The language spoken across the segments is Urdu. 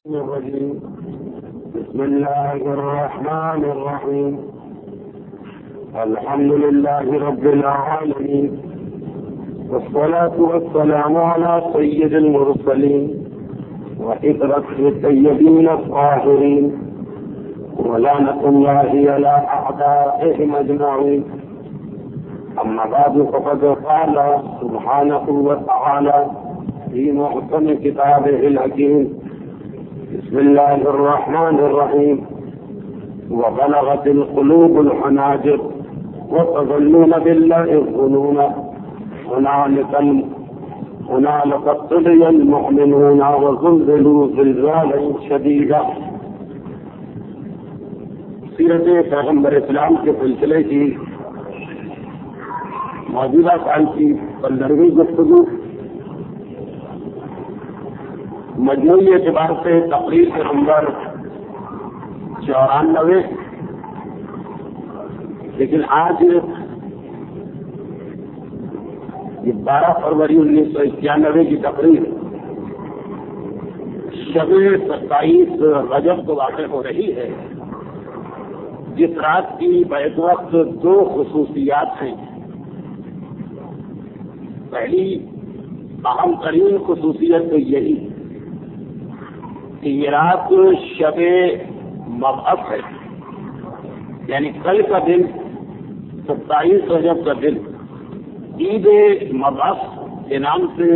الرجيم. بسم الله الرحمن الرحيم. الحمد لله رب العالمين، والصلاة والسلام على سيد المرسلين وإطرة الطيبين الطاهرين، ولعنة الله على أعدائهم أجمعين. أما بعد، فقد قال سبحانه وتعالى في محكم كتابه الحكيم: بسم الله الرحمن الرحيم. وبلغت القلوب الحناجر وتظنون بالله الظنون هنالك ابتلي المؤمنون وزلزلوا زلزالا شديدا. سیرت پیغمبر اسلام کے سلسلے کی موجودہ سال کی 15ویں گفتگو مجموعی اعتبار سے تقریر کے نمبر 94، لیکن آج یہ 12 فروری 1991 کی تقریر شب 27 رجب کو واقع ہو رہی ہے، جس رات کی بیک وقت 2 خصوصیات ہیں. پہلی اہم ترین خصوصیت تو یہی کہ یہ رات شب مبعث ہے، یعنی کل کا دن 27 رجب کا دن عید مبعث کے نام سے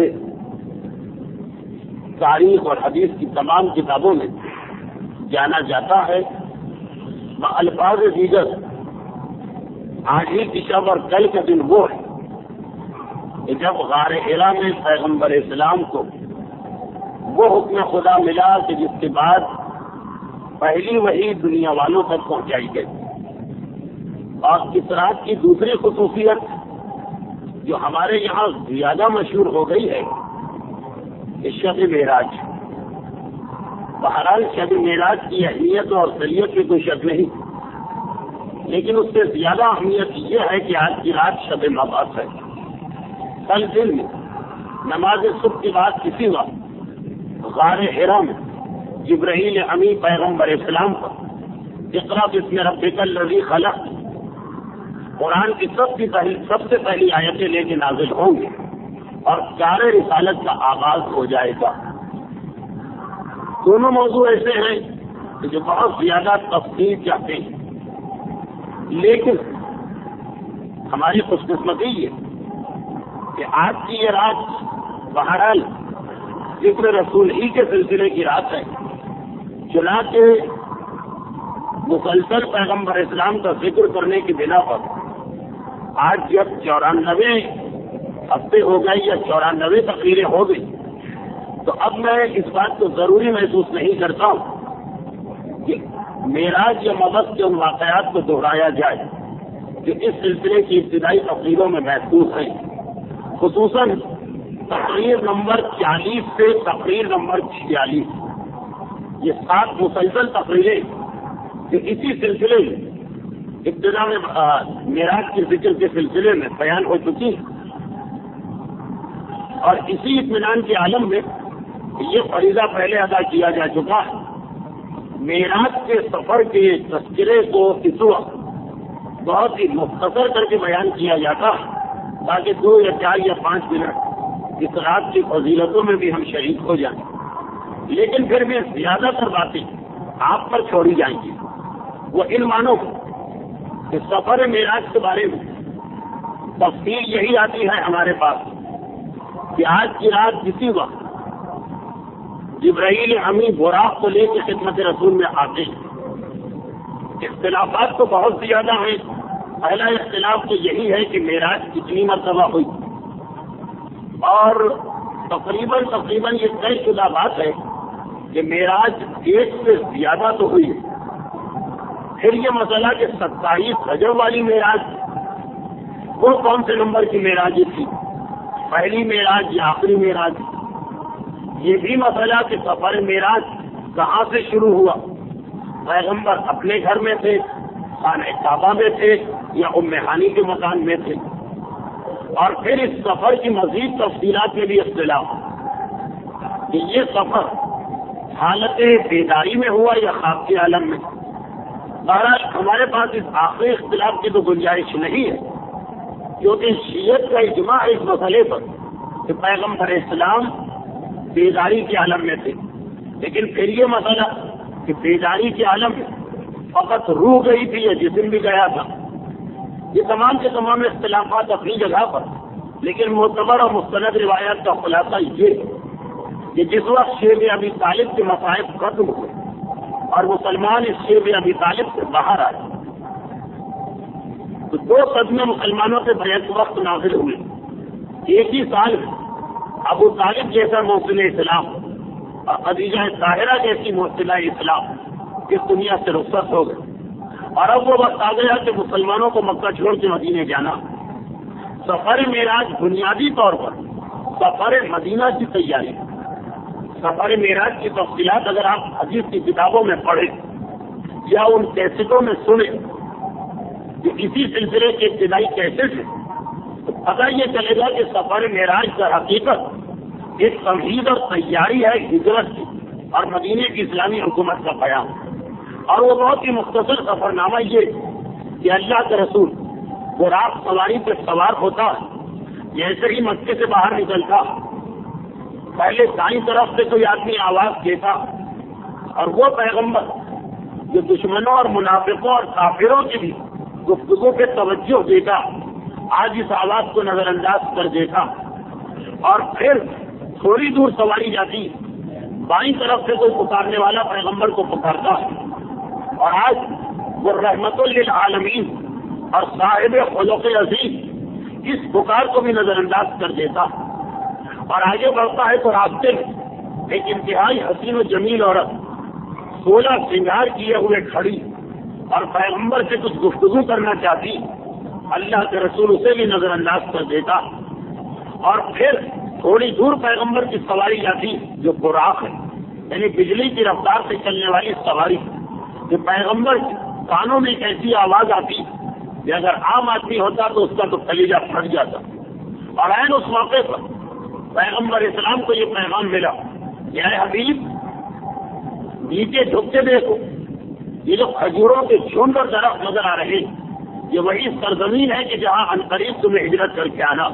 تاریخ اور حدیث کی تمام کتابوں میں جانا جاتا ہے. الفاظ دیگر آج ہی کی شب اور کل کا دن وہ ہے کہ جب غار حرا میں پیغمبر اسلام کو وہ حکم خدا ملا کہ جس کے بعد پہلی وحی دنیا والوں تک پہنچائی گئی. اور اس رات کی دوسری خصوصیت جو ہمارے یہاں زیادہ مشہور ہو گئی ہے کہ شب معراج. بہرحال شب معراج کی اہمیت اور اصلیت میں کوئی شک نہیں، لیکن اس سے زیادہ اہمیت یہ ہے کہ آج کی رات شب مبعث ہے. کل دن میں نماز صبح کے بعد کسی وقت غار حرا میں جبرائیل امی پیغمبر اسلام پر اقرا بسم ربک الذی خلق قرآن کی سب سے پہلی آیتیں لے کے نازل ہوں گے اور کار رسالت کا آغاز ہو جائے گا. دونوں موضوع ایسے ہیں کہ جو بہت زیادہ تفصیل چاہتے ہیں، لیکن ہماری خوش قسمتی یہ کہ آج کی یہ رات بہرحال ذکر رسول ہی کے سلسلے کی رات ہے. چنانچہ مسلسل پیغمبر اسلام کا ذکر کرنے کی بنا پر آج جب 94 ہفتے ہو گئے یا 94 تقریریں ہو گئی، تو اب میں اس بات کو ضروری محسوس نہیں کرتا ہوں کہ معراج یا مبعث کے ان واقعات کو دہرایا جائے جو اس سلسلے کی ابتدائی تقریروں میں محفوظ ہیں. خصوصاً تقریر نمبر 40 سے تقریر نمبر 46، یہ 7 مسلسل تقریریں جو اسی سلسلے میں ابتدا میں معراج کے ذکر کے سلسلے میں بیان ہو چکی ہیں. اور اسی اطمینان کے عالم میں یہ فریضہ پہلے ادا کیا جا چکا ہے. معراج کے سفر کے تذکرے کو اس وقت بہت ہی مختصر کر کے بیان کیا جاتا ہے تاکہ 2 یا 4 یا 5 منٹ اس رات کی فضیلتوں میں بھی ہم شریک ہو جائیں. لیکن پھر بھی زیادہ تر باتیں آپ پر چھوڑی جائیں گی. وہ ان معنوں کو کہ سفر معراج کے بارے میں تفصیل یہی آتی ہے ہمارے پاس کہ آج کی رات کسی وقت جبرائیل امی براق کو لے کے خدمت رسول میں آتے ہیں. اختلافات تو بہت زیادہ ہیں. پہلا اختلاف تو یہی ہے کہ معراج کتنی مرتبہ ہوئی، اور تقریباً یہ طے شدہ بات ہے کہ معراج 1 سے زیادہ تو ہوئی. پھر یہ مسئلہ کہ 27 رجب والی معراج وہ کون سے نمبر کی معراج تھی، پہلی معراج یا آخری معراج. یہ بھی مسئلہ کہ سفر معراج کہاں سے شروع ہوا، پیغمبر اپنے گھر میں تھے، خانہ کعبہ میں تھے یا ام ہانی کے مکان میں تھے. اور پھر اس سفر کی مزید تفصیلات میں بھی اختلاف کہ یہ سفر حالت بیداری میں ہوا یا خواب کے عالم میں. بہرحال ہمارے پاس اس آخری اختلاف کی تو گنجائش نہیں ہے، کیونکہ شیعت کا اجماع ہے اس مسئلے پر کہ پیغمبر اسلام بیداری کے عالم میں تھے. لیکن پھر یہ مسئلہ کہ بیداری کے عالم میں فقط روح گئی تھی یا جسم بھی گیا تھا، یہ تمام کے تمام اختلافات اپنی جگہ پر، لیکن معتبر اور مستند روایات کا خلاصہ یہ کہ جس وقت شیب ابی طالب کے مصائب ختم ہوئے اور مسلمان اس شیب ابی طالب سے باہر آئے تو 2 صدمے مسلمانوں سے بیک وقت نازل ہوئے. ایک ہی سال ابو طالب جیسا محسن اسلام اور خدیجہ طاہرہ جیسی محسنہ اسلام اس دنیا سے رخصت ہو گئے، اور اب وہ وقت آ گیا کہ مسلمانوں کو مکہ چھوڑ کے مدینے جانا. سفر معراج بنیادی طور پر سفر مدینہ کی تیاری. سفر معراج کی تفصیلات اگر آپ حدیث کی کتابوں میں پڑھیں یا ان کیسٹوں میں سنیں کہ اسی سلسلے کے ابتدائی کیسٹ ہیں تو پتہ یہ چلے گا کہ سفر معراج کا حقیقت ایک تمہید اور تیاری ہے ہجرت کی اور مدینے کی اسلامی حکومت کا قیام. اور وہ بہت ہی مختصر سفر نامہ یہ کہ اللہ کے رسول وہ رات سواری پہ سوار ہوتا جیسے ہی مکے سے باہر نکلتا پہلے دائیں طرف سے کوئی آدمی آواز دیتا اور وہ پیغمبر جو دشمنوں اور منافقوں اور کافروں کی بھی گفتگو پہ توجہ دیتا آج اس آواز کو نظر انداز کر دیتا، اور پھر تھوڑی دور سواری جاتی بائیں طرف سے کوئی پکارنے والا پیغمبر کو پکارتا، اور آج وہ رحمت للعالمین اور صاحب خلق عظیم اس پکار کو بھی نظر انداز کر دیتا. اور آگے بڑھتا ہے تو راستے میں ایک انتہائی حسین و جمیل عورت 16 سنگار کیے ہوئے کھڑی اور پیغمبر سے کچھ گفتگو کرنا چاہتی، اللہ کے رسول اسے بھی نظر انداز کر دیتا. اور پھر تھوڑی دور پیغمبر کی سواری جاتی جو براق ہے، یعنی بجلی کی رفتار سے چلنے والی سواری، کہ پیغمبر کانوں میں ایک ایسی آواز آتی کہ اگر عام آدمی ہوتا تو اس کا تو کلیجہ پھٹ جاتا. اور عین اس موقع پر پیغمبر اسلام کو یہ پیغام ملا کہ اے حبیب نیچے جھک کے دیکھو، یہ جو کھجوروں کے جھنڈ اور درخت نظر آ رہے یہ وہی سرزمین ہے کہ جہاں عنقریب تمہیں ہجرت کر کے آنا.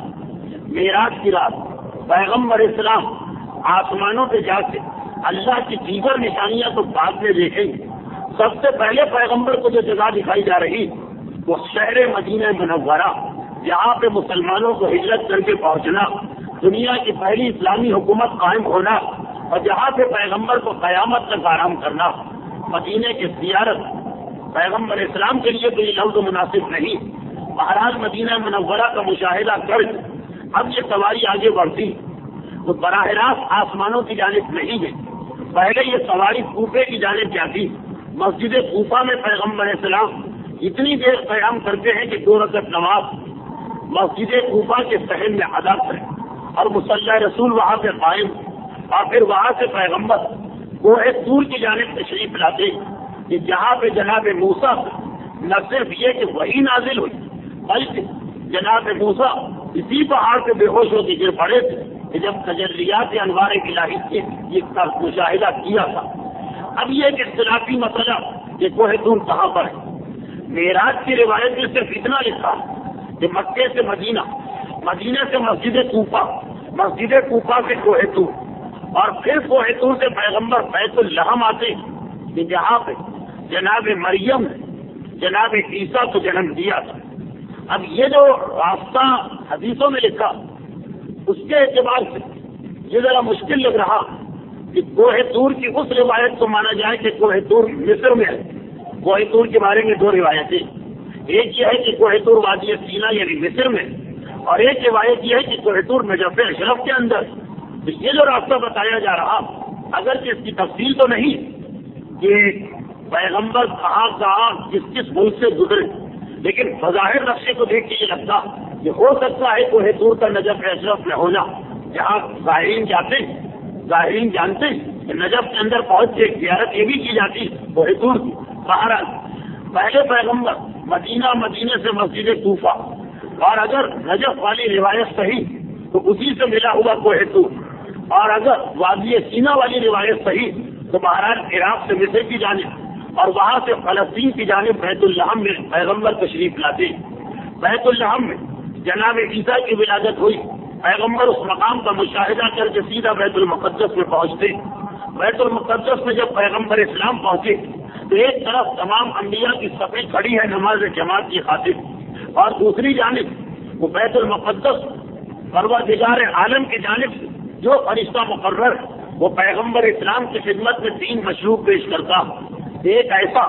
معراج کی رات پیغمبر اسلام آسمانوں پہ جا کے اللہ کی دیگر نشانیاں تو بعد میں دیکھیں گے. سب سے پہلے پیغمبر کو جو جگہ دکھائی جا رہی وہ شہر مدینہ منورہ، جہاں پہ مسلمانوں کو ہجرت کر کے پہنچنا، دنیا کی پہلی اسلامی حکومت قائم ہونا، اور جہاں پہ پیغمبر کو قیامت تک آرام کرنا. مدینے کی زیارت پیغمبر اسلام کے لیے تو یہ لفظ مناسب نہیں. بہرحال مدینہ منورہ کا مشاہدہ کر اب یہ سواری آگے بڑھتی تو براہ راست آسمانوں کی جانب نہیں گئی، پہلے یہ سواری کوفے کی جانب جاتی. مسجد کوفہ میں پیغمبر اسلام اتنی دیر قیام کرتے ہیں کہ 2 رکعت نماز مسجد کوفہ کے صحن میں ادا کریں اور مصلی رسول وہاں پہ قائم، اور پھر وہاں سے پیغمبر وہ ایک طور کی جانب تشریف لاتے کہ جہاں پہ جناب موسیٰ نہ صرف یہ کہ وہی نازل ہوئی بلکہ جناب موسیٰ اسی پہاڑ پہ بے ہوش ہو کے گر پڑے تھے کہ جب تجلیات انوار الہی کے یہ مشاہدہ کیا تھا. اب یہ ایک اختلافی مسئلہ کہ کوہ طور کہاں پر ہے. معراج کی روایت میں صرف اتنا لکھا کہ مکے سے مدینہ، مدینہ سے مسجد کوفہ، مسجد کوفہ سے کوہ طور، اور پھر کوہ طور سے پیغمبر بیت اللحم آتے کہ جہاں پہ جناب مریم جناب عیسیٰ کو جنم دیا تھا. اب یہ جو راستہ حدیثوں میں لکھا اس کے اعتبار سے یہ ذرا مشکل لگ رہا کہ کوہ طور کی اس روایت کو مانا جائے کہ کوہ طور مصر میں ہے. کوہ طور کے بارے میں 2 روایتیں، ایک یہ ہے کہ کوہ طور وادی سینا یعنی مصر میں، اور ایک روایت یہ ہے کہ کوہ طور نجف اشرف کے اندر. تو یہ جو راستہ بتایا جا رہا اگر اس کی تفصیل تو نہیں کہ پیغمبر کہاں کس کس ملک سے گزرے، لیکن بظاہر نقشے کو دیکھ کے یہ لگتا کہ ہو سکتا ہے کوہ طور کا نجف اشرف میں ہونا، جہاں ظاہرین جانتے ہیں کہ نجف کے اندر پہنچ کے زیارت یہ بھی کی جاتی کوہ طور کی. بہرحال پہلے پیغمبر مدینہ سے مسجد کوفہ، اور اگر نجف والی روایت صحیح تو اسی سے ملا ہوا کوہ طور، اور اگر وادی سینا والی روایت صحیح تو مہاراج عراق سے مصر کی جانب اور وہاں سے فلسطین کی جانب بیت الحم میں پیغمبر تشریف لاتے. بیت الحم میں جناب عیسیٰ کی ولادت ہوئی. پیغمبر اس مقام کا مشاہدہ کر کے سیدھا بیت المقدس میں پہنچتے. بیت المقدس میں جب پیغمبر اسلام پہنچے تو ایک طرف تمام انبیاء کی صفیں کھڑی ہے نماز جماعت کی خاطر, اور دوسری جانب وہ بیت المقدس پروردگار عالم کی جانب سے جو فرشتہ مقرر وہ پیغمبر اسلام کی خدمت میں 3 مشروب پیش کرتا. ایک ایسا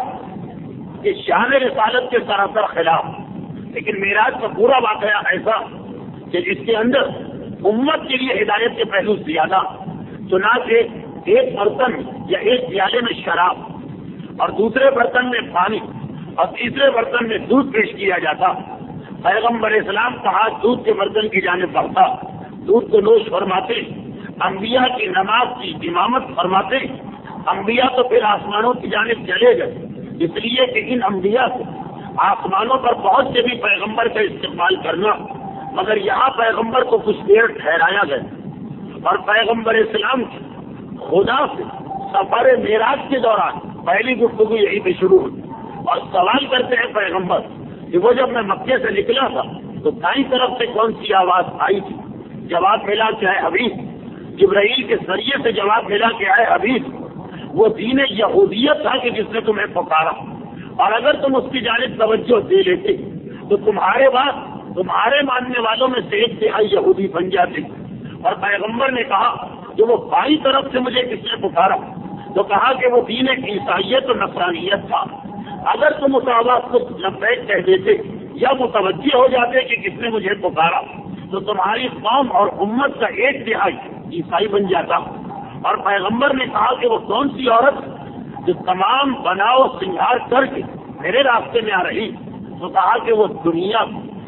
کہ شان رسالت کے سراسر خلاف, لیکن معراج کا پورا واقعہ ایسا کہ جس کے اندر امت کے لیے ہدایت کے پہلو زیادہ. چنانچہ ایک برتن یا ایک پیالے میں شراب اور دوسرے برتن میں پانی اور تیسرے برتن میں دودھ پیش کیا جاتا. پیغمبر اسلام کا ہاتھ دودھ کے برتن کی جانب بڑھتا, دودھ کو نوش فرماتے, انبیاء کی نماز کی امامت فرماتے. انبیاء تو پھر آسمانوں کی جانب چلے گئے, اس لیے کہ ان انبیاء کو آسمانوں پر بہت سے بھی پیغمبر کا استقبال کرنا, مگر یہاں پیغمبر کو کچھ دیر ٹھہرایا گیا اور پیغمبر اسلام کی خدا سے سفر معراج کے دوران پہلی گفتگو یہی پہ شروع ہوئی. اور سوال کرتے ہیں پیغمبر کہ وہ جب میں مکے سے نکلا تھا تو دائیں طرف سے کون سی آواز آئی تھی؟ جواب ملا کہ اے حبیب, جبرائیل کے ذریعے سے جواب ملا کہ اے حبیب, وہ دین یہودیت تھا کہ جس نے تمہیں پکارا, اور اگر تم اس کی جانب توجہ دے لیتے تو تمہارے بعد تمہارے ماننے والوں میں سے 1/3 یہودی بن جاتے. اور پیغمبر نے کہا کہ وہ بائیں طرف سے مجھے کس نے پکارا, تو کہا کہ وہ دین عیسائیت و نصرانیت تھا. اگر تم اس آواز کو لبیک کہہ دیتے یا متوجہ ہو جاتے کہ کس نے مجھے پکارا تو تمہاری قوم اور امت کا 1/3 عیسائی بن جاتا. اور پیغمبر نے کہا کہ وہ کون سی عورت جو تمام بناؤ سنگار کر کے میرے راستے میں آ رہی, تو کہا کہ وہ دنیا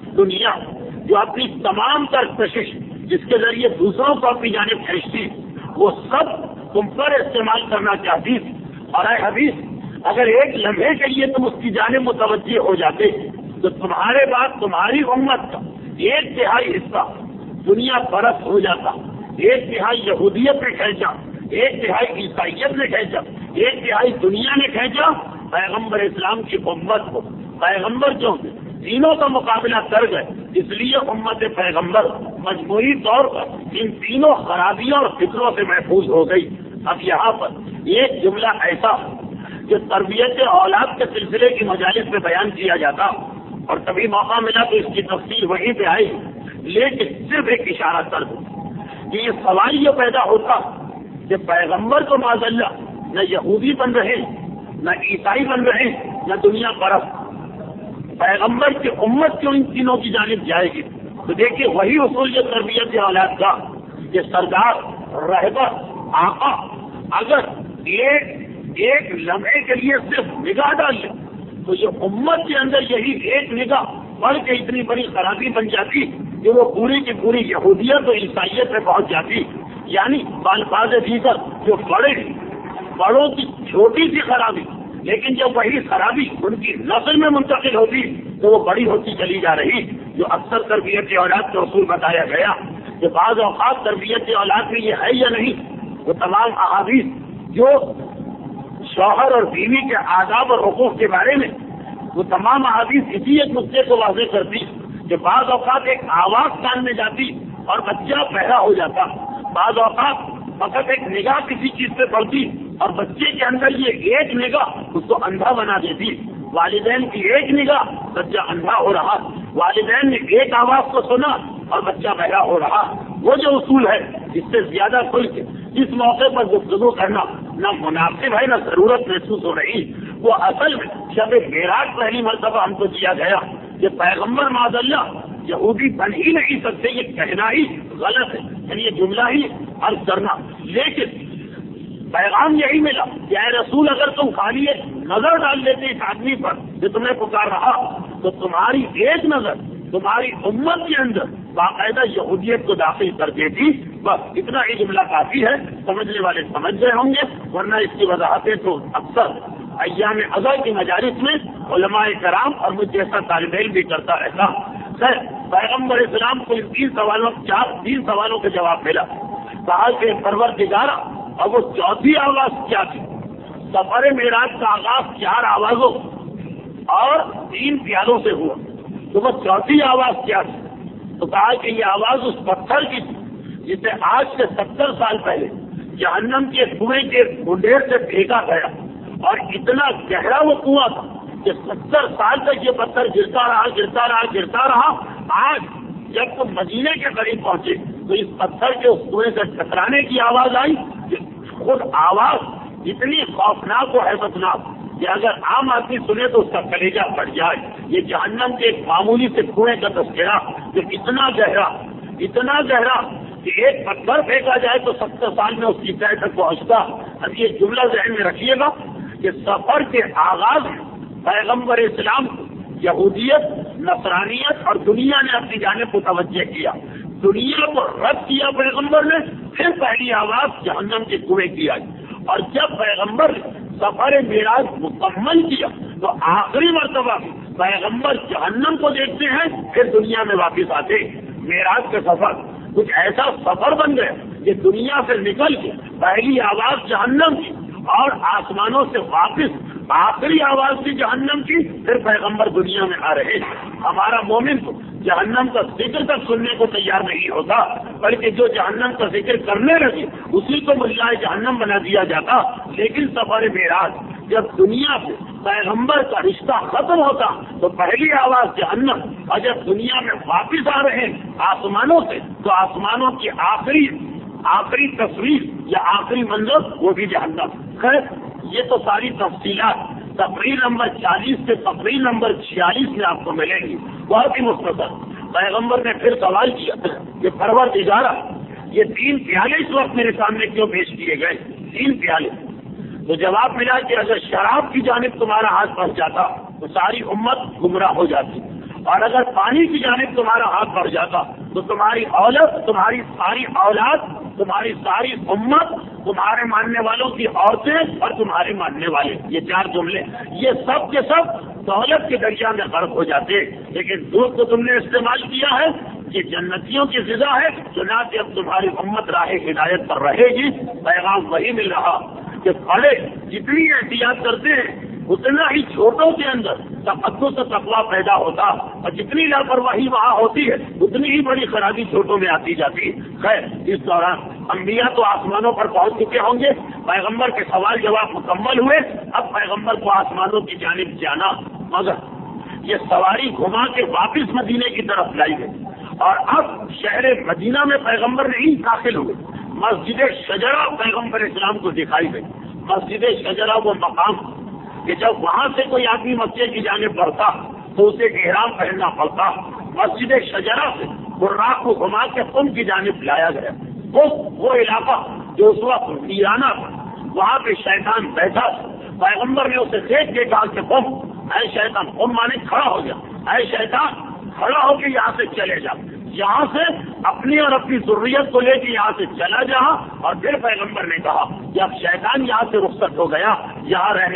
جو اپنی تمام تر کشش جس کے ذریعے دوسروں کو اپنی جانب کھینچتی وہ سب تم پر استعمال کرنا چاہتی. اور اے حبیب, اگر ایک لمحے کے لیے تم اس کی جانب متوجہ ہو جاتے تو تمہارے بعد تمہاری امت کا 1/3 حصہ دنیا پرست ہو جاتا, 1/3 یہودیت نے کھینچا, 1/3 عیسائیت نے کھینچا, 1/3 دنیا نے کھینچا پیغمبر اسلام کی امت کو. پیغمبر جو تینوں کا مقابلہ کر گئے, اس لیے امت پیغمبر مجموعی طور پر ان تینوں خرابیوں اور فکروں سے محفوظ ہو گئی. اب یہاں پر ایک جملہ ایسا جو تربیت اولاد کے سلسلے کی مجالس میں بیان کیا جاتا اور کبھی موقع ملا تو اس کی تفصیل وہیں پہ آئی, لیکن صرف ایک اشارہ کر دوں کہ یہ سوال یہ پیدا ہوتا کہ پیغمبر کو معاذ اللہ نہ یہودی بن رہے, نہ عیسائی بن رہے, نہ دنیا پرست. پیغمبر کی امت کیوں ان تینوں کی جانب جائے گی؟ تو دیکھیے وہی اصول جو تربیت اولاد کا کہ سردار رہبر آقا اگر ایک لمحے کے لیے صرف نگاہ ڈال لے تو یہ امت کے اندر یہی ایک نگاہ بڑھ کے اتنی بڑی خرابی بن جاتی کہ وہ پوری کی پوری یہودیت اور عیسائیت میں پہنچ جاتی. یعنی بالفاظ دیگر جو بڑوں کی چھوٹی سی خرابی, لیکن جب وہی خرابی ان کی نسل میں منتقل ہوتی تو وہ بڑی ہوتی چلی جا رہی. جو اکثر تربیت اولاد کا اصول بتایا گیا کہ بعض اوقات تربیت اولاد میں یہ ہے یا نہیں, وہ تمام احادیث جو شوہر اور بیوی کے آداب اور حقوق کے بارے میں وہ تمام احادیث اسی ایک نقطے کو واضح کرتی کہ بعض اوقات ایک آواز کان میں جاتی اور بچہ بہرا ہو جاتا, بعض اوقات فقط ایک نگاہ کسی چیز پہ پڑتی اور بچے کے اندر یہ ایک نگاہ اس کو اندھا بنا دیتی. والدین کی ایک نگاہ بچہ اندھا ہو رہا, والدین نے ایک آواز کو سنا اور بچہ بہرا ہو رہا. وہ جو اصول ہے اس سے زیادہ کھل کے اس موقع پر گفتگو کرنا نہ مناسب ہے نہ ضرورت محسوس ہو رہی. وہ اصل میں شب معراج پہلی مرتبہ ہم کو دیا گیا کہ پیغمبر معاذ اللہ یہودی بن ہی نہیں سکتے, یہ کہنا ہی غلط ہے, یعنی یہ جملہ ہی عرض کرنا. لیکن پیغام یہی ملا کہ اے رسول اگر تم خالی ایک نظر ڈال لیتے اس آدمی پر جو تمہیں پکار رہا تو تمہاری ایک نظر تمہاری امت کے اندر باقاعدہ یہودیت کو داخل کر دیتی. بس اتنا ہی جملہ کافی ہے, سمجھنے والے سمجھ رہے ہوں گے, ورنہ اس کی وضاحتیں تو اکثر ایام ازل کی مجالس میں علماء کرام اور مجھ جیسا طالب علم بھی کرتا رہتا. سر پیغمبر اسلام کو ان 3 سوالوں کا جواب ملا. کہا کہ پروردگارا اور وہ چوتھی آواز کیا تھی؟ سفر معراج کا آغاز 4 آوازوں اور 3 پیالوں سے ہوا، تو وہ چوتھی آواز کیا تھی؟ تو کہا کہ یہ آواز اس پتھر کی تھی جسے آج سے 70 سال پہلے جہنم کے کنویں کے گنڈیر سے پھینکا گیا، اور اتنا گہرا وہ کنواں تھا کہ 70 سال تک یہ پتھر گرتا رہا. آج جب تم مدینے کے قریب پہنچے تو اس پتھر کے اس کنویں سے ٹکرانے کی آواز آئی کہ خود آواز اتنی خوفناک و حیبتناک کہ اگر عام آدمی سنے تو اس کا کلیجہ پھٹ جائے. یہ جہنم کے ایک معمولی سے کنویں کا تذکرہ جو اتنا گہرا کہ ایک پتھر پھینکا جائے تو 70 سال میں اس کی تہہ تک پہنچتا. اب یہ جملہ ذہن میں رکھیے گا کہ سفر کے آغاز میں پیغمبر اسلام کو یہودیت، نصرانیت اور دنیا نے اپنی جانب متوجہ کیا. دنیا کو رد کیا پیغمبر نے، پھر پہلی آواز جہنم کے کنویں کی آئی. اور جب پیغمبر نے سفر معراج مکمل کیا تو آخری مرتبہ پیغمبر جہنم کو دیکھتے ہیں، پھر دنیا میں واپس آتے. معراج کا سفر کچھ ایسا سفر بن گیا کہ دنیا سے نکل کے پہلی آواز جہنم کی اور آسمانوں سے واپس آخری آواز بھی جہنم کی، پھر پیغمبر دنیا میں آ رہے. ہمارا مومن تو جہنم کا ذکر تک سننے کو تیار نہیں ہوتا، بلکہ جو جہنم کا ذکر کرنے لگے اسی کو ملا جہنم بنا دیا جاتا. لیکن سفر معراج جب دنیا سے پیغمبر کا رشتہ ختم ہوتا تو پہلی آواز جہنم، اور جب دنیا میں واپس آ رہے آسمانوں سے تو آسمانوں کی آخری تصویر یا آخری منظر وہ بھی جہنم. خیر، یہ تو ساری تفصیلات تقریر نمبر 40 سے تقریر نمبر 46 میں آپ کو ملیں گی. بہت ہی مختصر. پیغمبر نے پھر سوال کیا کہ پروردگارا، یہ 3 پیالے اس وقت میرے سامنے کیوں پیش کیے گئے؟ 3 پیالے. تو جواب ملا کہ اگر شراب کی جانب تمہارا ہاتھ بڑھ جاتا تو ساری امت گمراہ ہو جاتی، اور اگر پانی کی جانب تمہارا ہاتھ بڑھ جاتا تو تمہاری اولاد، تمہاری ساری اولاد، تمہاری ساری امت، تمہارے ماننے والوں کی عورتیں اور تمہارے ماننے والے، یہ 4 جملے، یہ سب کے سب دولت کے دریا میں غرق ہو جاتے. لیکن دودھ تو تم نے استعمال کیا ہے، یہ جنتیوں کی غذا ہے، چنانچہ اب تمہاری امت راہ ہدایت پر رہے گی. پیغام وہی مل رہا کہ بڑے جتنی احتیاط کرتے ہیں اتنا ہی چھوٹوں کے اندر تقدس و تقویٰ پیدا ہوتا، اور جتنی لاپرواہی وہاں ہوتی ہے اتنی ہی بڑی خرابی چھوٹوں میں آتی جاتی. خیر، اس دوران انبیاء تو آسمانوں پر پہنچ چکے ہوں گے، پیغمبر کے سوال جواب مکمل ہوئے. اب پیغمبر کو آسمانوں کی جانب جانا، مگر یہ سواری گھما کے واپس مدینے کی طرف لائی گئی. اور اب شہر مدینہ میں پیغمبر نہیں داخل ہوئے، مسجد شجرہ پیغمبر اسلام کو دکھائی گئی. مسجد شجرہ وہ مقام کہ جب وہاں سے کوئی آدمی مکے کی جانب بڑھتا تو اسے احرام پہننا پڑتا. مسجد شجرہ سے براق کو گھما کے قم کی جانب لایا گیا. وہ علاقہ جو اس وقت ویرانہ تھا، وہاں پہ شیطان بیٹھا تھا. پیغمبر نے اسے دیکھ کے کہا کہ قم، اے شیطان، قم مانے کھڑا ہو گیا، اے شیطان کھڑا ہو کے یہاں سے چلے جا، یہاں سے اپنی اور اپنی ضروریت کو لے کے یہاں سے چلا جا. اور پھر پیغمبر نے کہا کہ اب شیطان یہاں سے رخصت ہو گیا، یہاں رہنے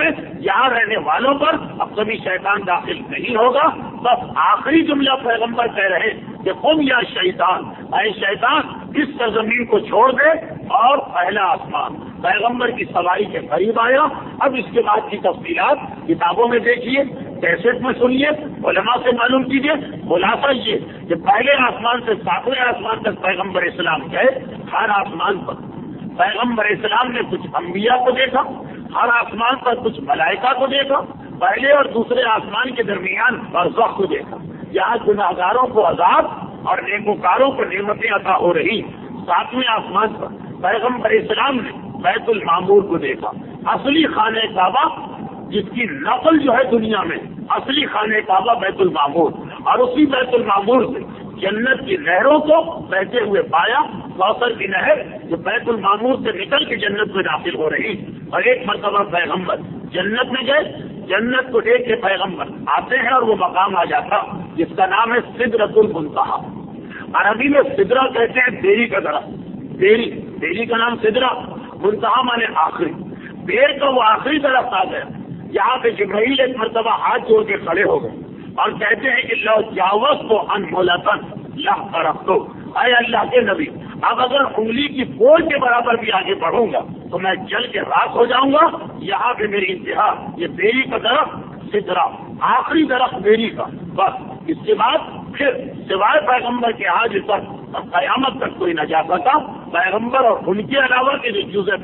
والوں پر اب کبھی شیطان داخل نہیں ہوگا. بس آخری جملہ پیغمبر کہہ رہے کہ قم یا شیطان، اے شیطان اس سرزمین کو چھوڑ دے. اور پہلا آسمان پیغمبر کی سواری کے قریب آیا. اب اس کے بعد کی تفصیلات کتابوں میں دیکھیے، کیسٹ میں سنیے، علماء سے معلوم کیجیے. خلاصہ یہ کہ پہلے آسمان سے 7ویں آسمان تک پیغمبر اسلام گئے. ہر آسمان پر پیغمبر اسلام نے کچھ انبیاء کو دیکھا، ہر آسمان پر کچھ ملائکہ کو دیکھا، پہلے اور دوسرے آسمان کے درمیان برزخ کو دیکھا، جہاں گناہگاروں کو عذاب اور نیکوکاروں کو نعمتیں عطا ہو رہی. 7ویں آسمان پر پیغمبر اسلام نے بیت المعمور کو دیکھا، اصلی خانہ کعبہ جس کی نقل جو ہے دنیا میں، اصلی خانہ کعبہ بیت المعمور. اور اسی بیت المعمور سے جنت کی نہروں کو بہتے ہوئے پایا. کوثر کی نہر جو بیت المعمور سے نکل کے جنت میں داخل ہو رہی. اور ایک مرتبہ پیغمبر جنت میں گئے، جنت کو دیکھ کے پیغمبر آتے ہیں اور وہ مقام آ جاتا جس کا نام ہے سدرۃ المنتہا. عربی میں سدرہ کہتے ہیں بیری کا درخت، بیری کا نام سدرہ، منتہا مانے آخری. بیر کا وہ آخری درخت آ گیا. یہاں پہ جبرائیل ایک مرتبہ ہاتھ جوڑ کے کھڑے ہو گئے اور کہتے ہیں کہ لو جاوز تو انمولتن، لَاخْتَرَقْتُ، اے اللہ کے نبی اب اگر انگلی کی پول کے برابر بھی آگے بڑھوں گا تو میں جل کے راکھ ہو جاؤں گا. یہاں پہ میری انتہا، یہ بیری کا درخت سدرا، آخری درخت بیری کا، بس اس کے بعد پھر سوائے پیغمبر کے حاج پر قیامت تک کوئی نہ جا سکا. پیغمبر اور ان کے علاوہ کے جو جزء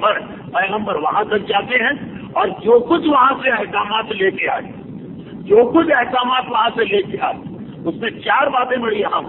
پیغمبر وہاں تک جاتے ہیں اور جو کچھ وہاں سے احکامات لے کے آئے، جو کچھ احکامات وہاں سے لے کے آئے، اس میں 4 باتیں بڑی اہم.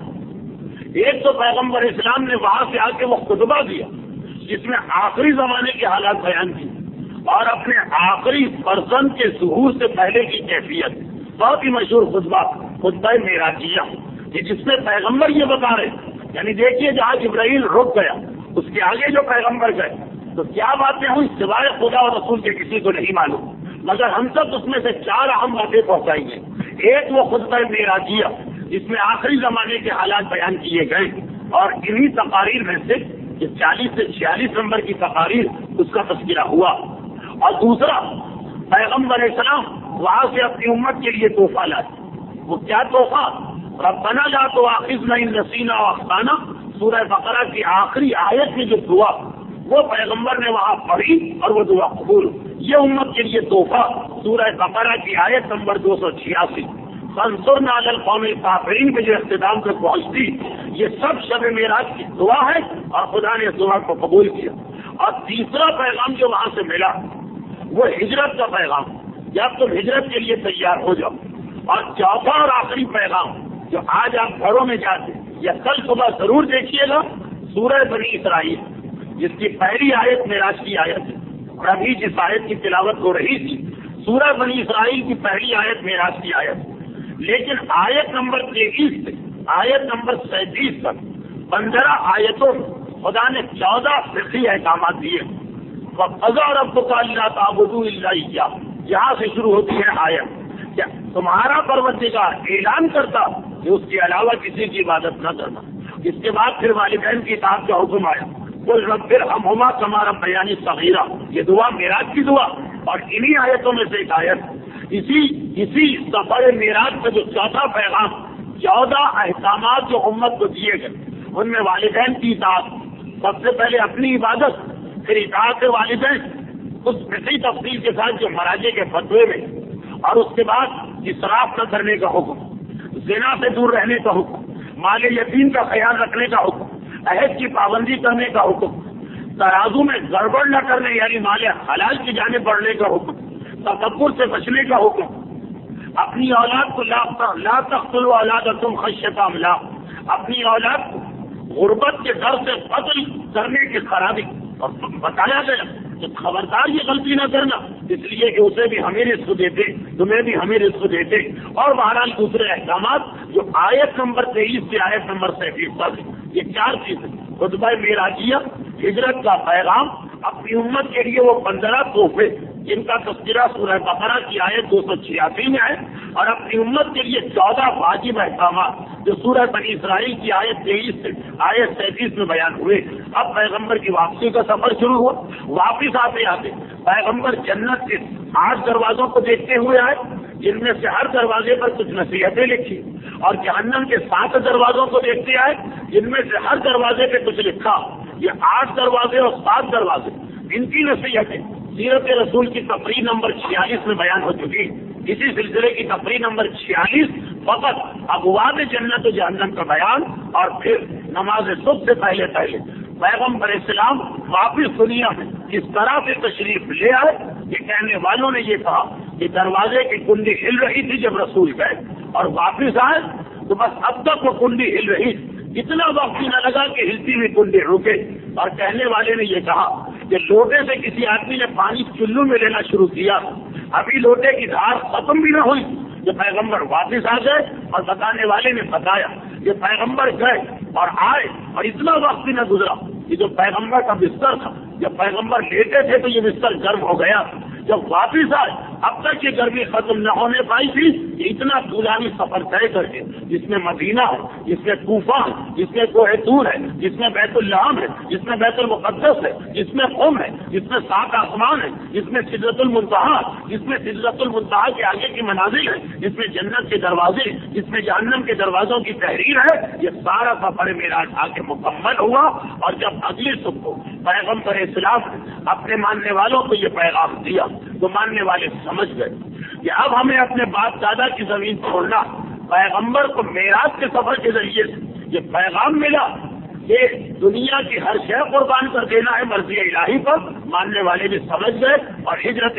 ایک تو پیغمبر اسلام نے وہاں سے آ کے وہ خطبہ دیا جس میں آخری زمانے کے حالات بیان کی اور اپنے آخری فرزند کے ظہور سے پہلے کی کیفیت. بہت ہی مشہور خطبہ معراجیہ، جس میں پیغمبر یہ بتا رہے، یعنی دیکھیے جہاں جبرائیل رک گیا اس کے آگے جو پیغمبر گئے تو کیا باتیں ہوئی سوائے خدا اور رسول کے کسی کو نہیں معلوم، مگر ہم سب اس میں سے 4 اہم باتیں پہنچائیں گے. ایک وہ خطبہ معراجیہ جس میں آخری زمانے کے حالات بیان کیے گئے اور انہی تقاریر میں سے 40 سے 46 نمبر کی تقاریر اس کا تذکرہ ہوا. اور دوسرا پیغمبر اسلام وہاں سے اپنی امت کے لیے تحفہ لائے. وہ کیا تحفہ؟ ربنا لا تؤاخذنا ان نسینا واخطانا، سورہ بقرہ کی آخری آیت میں جو دعا وہ پیغمبر نے وہاں پڑھی اور وہ دعا قبول. یہ امت کے لیے تحفہ سورہ بقرہ کی آیت نمبر 286 فانصرنا علی القوم الکافرین کے جو اختتام سے پہنچتی، یہ سب شب معراج کی دعا ہے اور خدا نے اس دعا کو قبول کیا. اور تیسرا پیغام جو وہاں سے ملا وہ ہجرت کا پیغام، جب تم ہجرت کے لیے تیار ہو جاؤ. اور چوتھا اور آخری پیغام جو آج آپ گھروں میں جاتے یا کل صبح ضرور دیکھیے گا، سورہ بنی اسرائیل جس کی پہلی آیت معراج کی آیت ہے اور ابھی جس آیت کی تلاوت ہو رہی تھی سورہ بنی اسرائیل کی پہلی آیت معراج کی آیت، لیکن آیت نمبر 23 سے آیت نمبر 37 تک 15 آیتوں خدا نے 14 فقہی احکامات دیے. وَقَضَىٰ رَبُّكَ أَلَّا تَعْبُدُوا إِلَّا إِيَّاهُ، یہاں سے شروع ہوتی ہے آیت. کیا تمہارا پروردگار اعلان کرتا کہ اس کے علاوہ کسی کی عبادت نہ کرنا. اس کے بعد پھر والدین کی اطاعت کا حکم آیا، قُلْ رَبِّ ارْحَمْهُمَا كَمَا رَبَّيَانِي صَغِيرًا. یہ دعا معراج کی دعا اور انہی آیتوں میں سے ایک آیت. اسی سفر معراج کا جو چوتھا پیغام، 14 احکامات جو امت کو دیے گئے ان میں والدین کی اطاعت، سب سے پہلے اپنی عبادت، پھر اطاعت والدین اس فقہی تفصیل کے ساتھ جو مراجع کے فتوے میں، اور اس کے بعد اسراف نہ کرنے کا حکم، زنا سے دور رہنے کا حکم، مال یتیم کا خیال رکھنے کا حکم، عہد کی پابندی کرنے کا حکم، ترازو میں گڑبڑ نہ کرنے یعنی مال حلال کی جانب بڑھنے کا حکم، تکبر سے بچنے کا حکم، اپنی اولاد کو لا تقتلوا اولادکم خشیۃ املاق، اپنی اولاد کو غربت کے ڈر سے قتل کرنے کی خرابی، اور بتایا گیا کہ خبردار یہ غلطی نہ کرنا اس لیے کہ اسے بھی ہمیں رزق دیتے، تمہیں بھی ہمیں رزق دیتے. اور بہرحال دوسرے احکامات جو آیت نمبر 23 سے آیت نمبر 37 تک، یہ 4 چیزیں خطبہ معراجیہ، ہجرت کا پیغام، اپنی امت کے لیے وہ 15 تحفے جن کا تذکرہ سورہ بقرہ کی آیت 286 میں ہے، اور اپنی امت کے لیے 14 واجب احکامات جو سورہ بنی اسرائیل کی آیت 23 سے آیت 37 میں بیان ہوئے. اب پیغمبر کی واپسی کا سفر شروع ہوا. واپس آتے آتے پیغمبر جنت کے 8 دروازوں کو دیکھتے ہوئے آئے جن میں سے ہر دروازے پر کچھ نصیحتیں لکھی، اور جہنم کے 7 دروازوں کو دیکھتے آئے جن میں سے ہر دروازے پہ کچھ لکھا. یہ 8 دروازے اور 7 دروازے، ان کی نصیحتیں سیرت رسول کی تقریر نمبر 46 میں بیان ہو چکی. اسی سلسلے کی تقریر نمبر 46 فقط ابواب جنت و جہنم کا بیان، اور پھر نماز صبح سے پہلے پیغمبر اسلام واپس دنیا میں کس طرح سے تشریف لے آئے. یہ کہنے والوں نے یہ کہا کہ دروازے کی کنڈی ہل رہی تھی جب رسول گئے، اور واپس آئے تو بس اب تک وہ کنڈی ہل رہی تھی، اتنا وقت بھی نہ لگا کہ ہلتی ہوئی کنڈی رکے. اور کہنے والے نے یہ کہا کہ لوٹے سے کسی آدمی نے پانی چلو میں لینا شروع کیا، ابھی لوٹے کی دھار ختم بھی نہ ہوئی کہ پیغمبر واپس آ گئے. اور بتانے والے نے بتایا کہ پیغمبر گئے اور آئے اور اتنا وقت بھی نہ گزرا کہ جو پیغمبر کا بستر تھا، جب پیغمبر لیٹے تھے تو یہ بستر گرم ہو گیا، جب واپس آئے اب تک یہ گرمی ختم نہ ہونے پائی تھی کہ اتنا طولانی سفر طے کر کے، جس میں مدینہ ہے، جس میں کوفہ ہے، جس میں کوہ طور ہے، جس میں بیت اللحم ہے، جس میں بیت المقدس ہے، جس میں قم ہے، جس میں 7 آسمان ہے، جس میں سدرۃ المنتہا، جس میں سدرۃ المنتہا کے آگے کی منازل ہے، جس میں جنت کے دروازے، جس میں جہنم کے دروازوں کی تحریر ہے، یہ سارا سفر معراج آ کے مکمل ہوا۔ اور جب اگلی صبح کو پیغمبر اسلام نے اپنے ماننے والوں کو یہ پیغام دیا تو ماننے والے سمجھ گئے کہ اب ہمیں اپنے باپ دادا کی زمین چھوڑنا۔ پیغمبر کو معراج کے سفر کے ذریعے سے یہ پیغام ملا کہ دنیا کی ہر شے قربان کر دینا ہے مرضی الہی پر۔ ماننے والے بھی سمجھ گئے اور ہجرت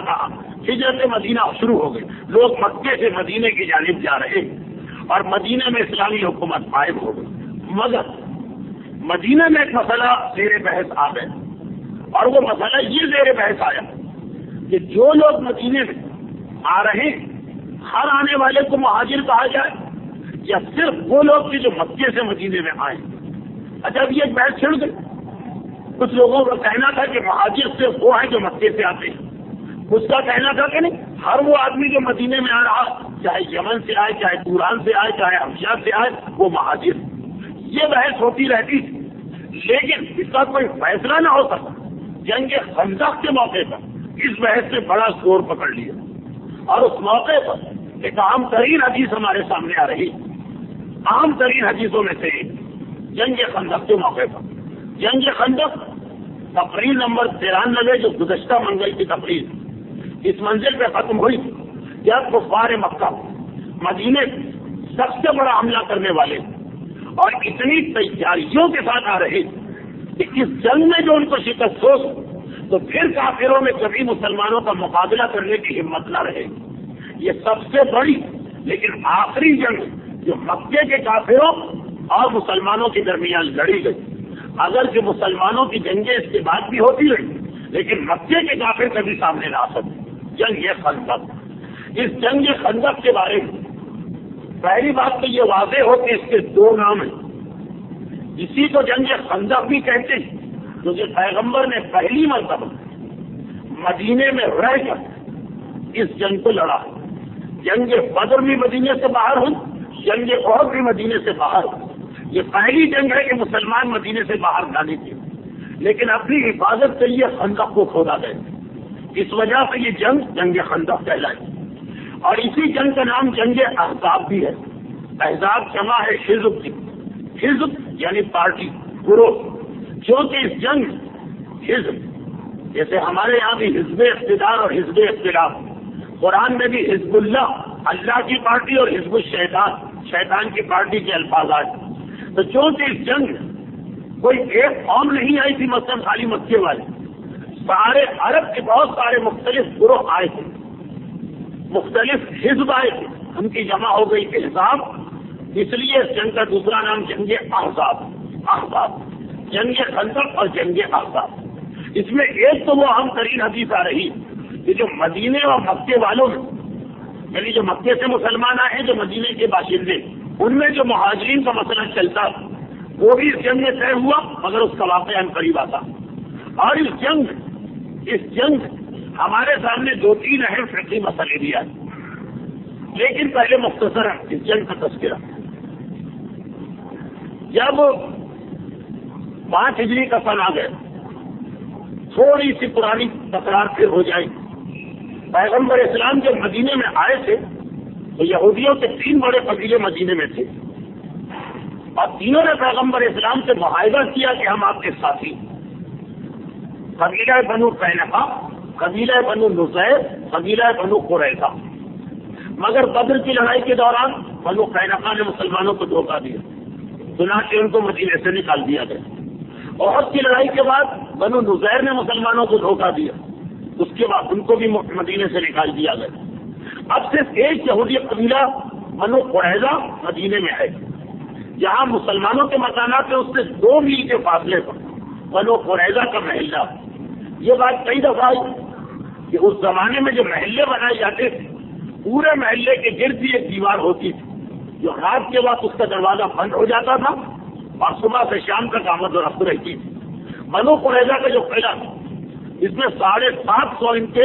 مدینہ شروع ہو گئی۔ لوگ مکے سے مدینے کی جانب جا رہے اور مدینے میں اسلامی حکومت قائم ہو گئی، مگر مدینہ میں ایک مسئلہ زیر بحث آ گیا، اور وہ مسئلہ یہ زیر بحث آیا کہ جو لوگ مدینے میں آ رہے ہیں ہر آنے والے کو مہاجر کہا جائے یا صرف وہ لوگ جو مکے سے مدینے میں آئے۔ اچھا، اب یہ ایک بحث چھڑ گئی۔ کچھ لوگوں کا کہنا تھا کہ مہاجر صرف وہ ہیں جو مکے سے آتے ہیں، کچھ کا کہنا تھا کہ نہیں، ہر وہ آدمی جو مدینے میں آ رہا، چاہے یمن سے آئے، چاہے توران سے آئے، چاہے حبشہ سے آئے، وہ مہاجر۔ یہ بحث ہوتی رہتی تھی، لیکن اس کا کوئی فیصلہ نہ ہو سکا۔ جنگ خندق کے موقع پر اس بحث نے بڑا زور پکڑ لیا، اور اس موقع پر ایک اہم ترین حدیث ہمارے سامنے آ رہی، اہم ترین حدیثوں میں سے ایک جنگ خندق کے موقع پر۔ جنگ خندق تقریر نمبر 93 جو گزشتہ منگل کی تقریر اس منزل پہ ختم ہوئی تھی، جب کفار مکہ مدینے سب سے بڑا حملہ کرنے والے اور اتنی تیاریوں کے ساتھ آ رہے کہ اس جنگ میں جو ان کو شکست ہو تو پھر کافروں میں کبھی مسلمانوں کا مقابلہ کرنے کی ہمت نہ رہے۔ یہ سب سے بڑی لیکن آخری جنگ جو مکے کے کافروں اور مسلمانوں کے درمیان لڑی گئی، اگرچہ مسلمانوں کی جنگیں اس کے بعد بھی ہوتی رہی لیکن مکے کے کافر کبھی سامنے نہ آ سکتے۔ جنگ خندق، اس جنگ خندق کے بارے میں پہلی بات تو یہ واضح ہو کہ اس کے 2 نام ہیں۔ اسی کو جنگ خندق بھی کہتے ہیں کیونکہ پیغمبر نے پہلی مرتبہ مدینے میں رہ کر اس جنگ کو لڑا۔ جنگ بدر بھی مدینے سے باہر ہوئی، جنگ احد بھی مدینے سے باہر ہوئی۔ یہ پہلی جنگ ہے کہ مسلمان مدینے سے باہر نہ نکلے، لیکن اپنی حفاظت کے لیے خندق کو کھودا گئے۔ اس وجہ سے یہ جنگ خندق کہلائی، اور اسی جنگ کا نام جنگ احزاب بھی ہے۔ احزاب جمع ہے حزب کی، حزب یعنی پارٹی، گروہ، کیونکہ اس جنگ حزب جیسے ہمارے یہاں بھی حزب اقتدار اور حزب اختلاف، قرآن میں بھی حزب اللہ کی پارٹی اور حزب الشیطان، شیطان کی پارٹی کے الفاظ آئے۔ تو چونکہ اس جنگ کوئی ایک قوم نہیں آئی تھی، مثلاً خالی مکے والے، سارے عرب کے بہت سارے مختلف گروہ آئے تھے، مختلف حزب آئے تھے، ان کی جمع ہو گئی احزاب، اس لیے اس جنگ کا دوسرا نام جنگ احزاب، جنگ خندق اور جنگ احزاب۔ اس میں ایک تو وہ اہم ترین حدیث آ رہی کہ جو مدینے اور مکے والوں میں، یعنی جو مکے سے مسلمان آئے ہیں، جو مدینے کے باشندے، ان میں جو مہاجرین کا مسئلہ چلتا وہ بھی اس جنگ میں طے ہوا، مگر اس کا واقعہ قریب آتا۔ اور اس جنگ ہمارے سامنے 2-3 اہم فقہی مسئلے بھی آئے، لیکن پہلے مختصر اس جنگ کا تذکرہ۔ جب 5 ہجری کا سن آ گیا، تھوڑی سی پرانی تکرار پھر ہو جائے، پیغمبر اسلام جب مدینے میں آئے تھے تو یہودیوں کے 3 بڑے قبیلے مدینے میں تھے، اور تینوں نے پیغمبر اسلام سے معاہدہ کیا کہ ہم آپ کے ساتھی، قبیلہ بنو قینقاع، قبیلہ بنو نذیر، قبیلہ بنو قریظہ۔ مگر بدر کی لڑائی کے دوران بنو قینقاع نے مسلمانوں کو دھوکہ دیا، چنانچہ ان کو مدینے سے نکال دیا گیا۔ احد کی لڑائی کے بعد بنو نذیر نے مسلمانوں کو دھوکہ دیا، اس کے بعد ان کو بھی مدینے سے نکال دیا گیا۔ اب صرف ایک یہودی قبیلہ بنو قریظہ مدینے میں ہے، جہاں مسلمانوں کے مکانات میں اس سے 2 میل کے فاصلے پر بنو قریظہ کا محلہ۔ یہ بات کئی دفعہ آئی کہ اس زمانے میں جو محلے بنائے جاتے تھے، پورے محلے کے گرد بھی ایک دیوار ہوتی تھی جو رات کے وقت اس کا دروازہ بند ہو جاتا تھا اور صبح سے شام تک آمد و رفت رہتی تھی۔ بنو قریظہ کا جو قلعہ اس میں 750 ان کے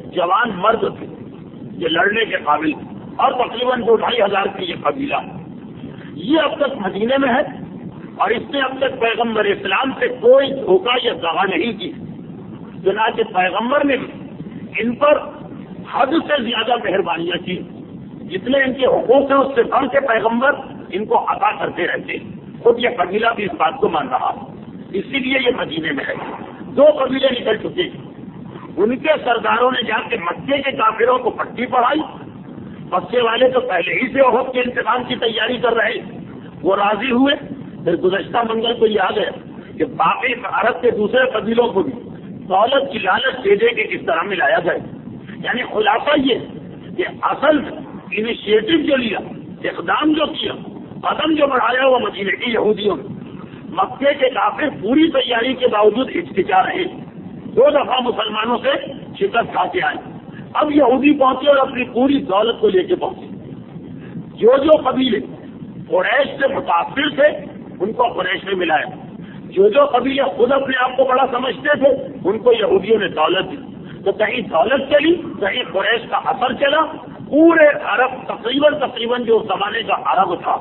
جوان مرد تھے یہ لڑنے کے قابل، اور تقریباً 2,500 کی یہ قبیلہ، یہ اب تک مدینے میں ہے، اور اس نے اب تک پیغمبر اسلام سے کوئی دھوکہ یا دغا نہیں کی۔ چنانچہ پیغمبر نے ان پر حد سے زیادہ مہربانیاں کی، جتنے ان کے حقوق ہیں اس سے بڑھ کے پیغمبر ان کو عطا کرتے رہتے، خود یہ قبیلہ بھی اس بات کو مان رہا، اسی لیے یہ مدینے میں ہے۔ 2 قبیلے نکل چکے، ان کے سرداروں نے جا کے مکے کے کافروں کو پٹی پڑھائی، مکے والے تو پہلے ہی سے احد کے انتقام کی تیاری کر رہے، وہ راضی ہوئے۔ پھر گزشتہ منگل کو یہ آ گیا کہ باقی عرب کے دوسرے قبیلوں کو بھی دولت کی لالچ دے دے کے کس طرح ملایا جائے۔ یعنی خلاصہ یہ کہ اصل انیشیٹو جو لیا، اقدام جو کیا، قدم جو بڑھایا وہ مدینے کی یہودیوں نے۔ مکے کے کافر پوری تیاری کے باوجود ہچکچا رہے، 2 دفعہ مسلمانوں سے شکست کھا کے آئے، اب یہودی پہنچے اور اپنی پوری دولت کو لے کے پہنچے۔ جو قبیلے قریش سے متاثر تھے ان کو قریش نے ملایا، جو قبیلے خود اپنے آپ کو بڑا سمجھتے تھے ان کو یہودیوں نے دولت دی، تو کہیں دولت چلی، کہیں قریش کا اثر چلا۔ پورے عرب تقریباً جو زمانے کا عرب تھا،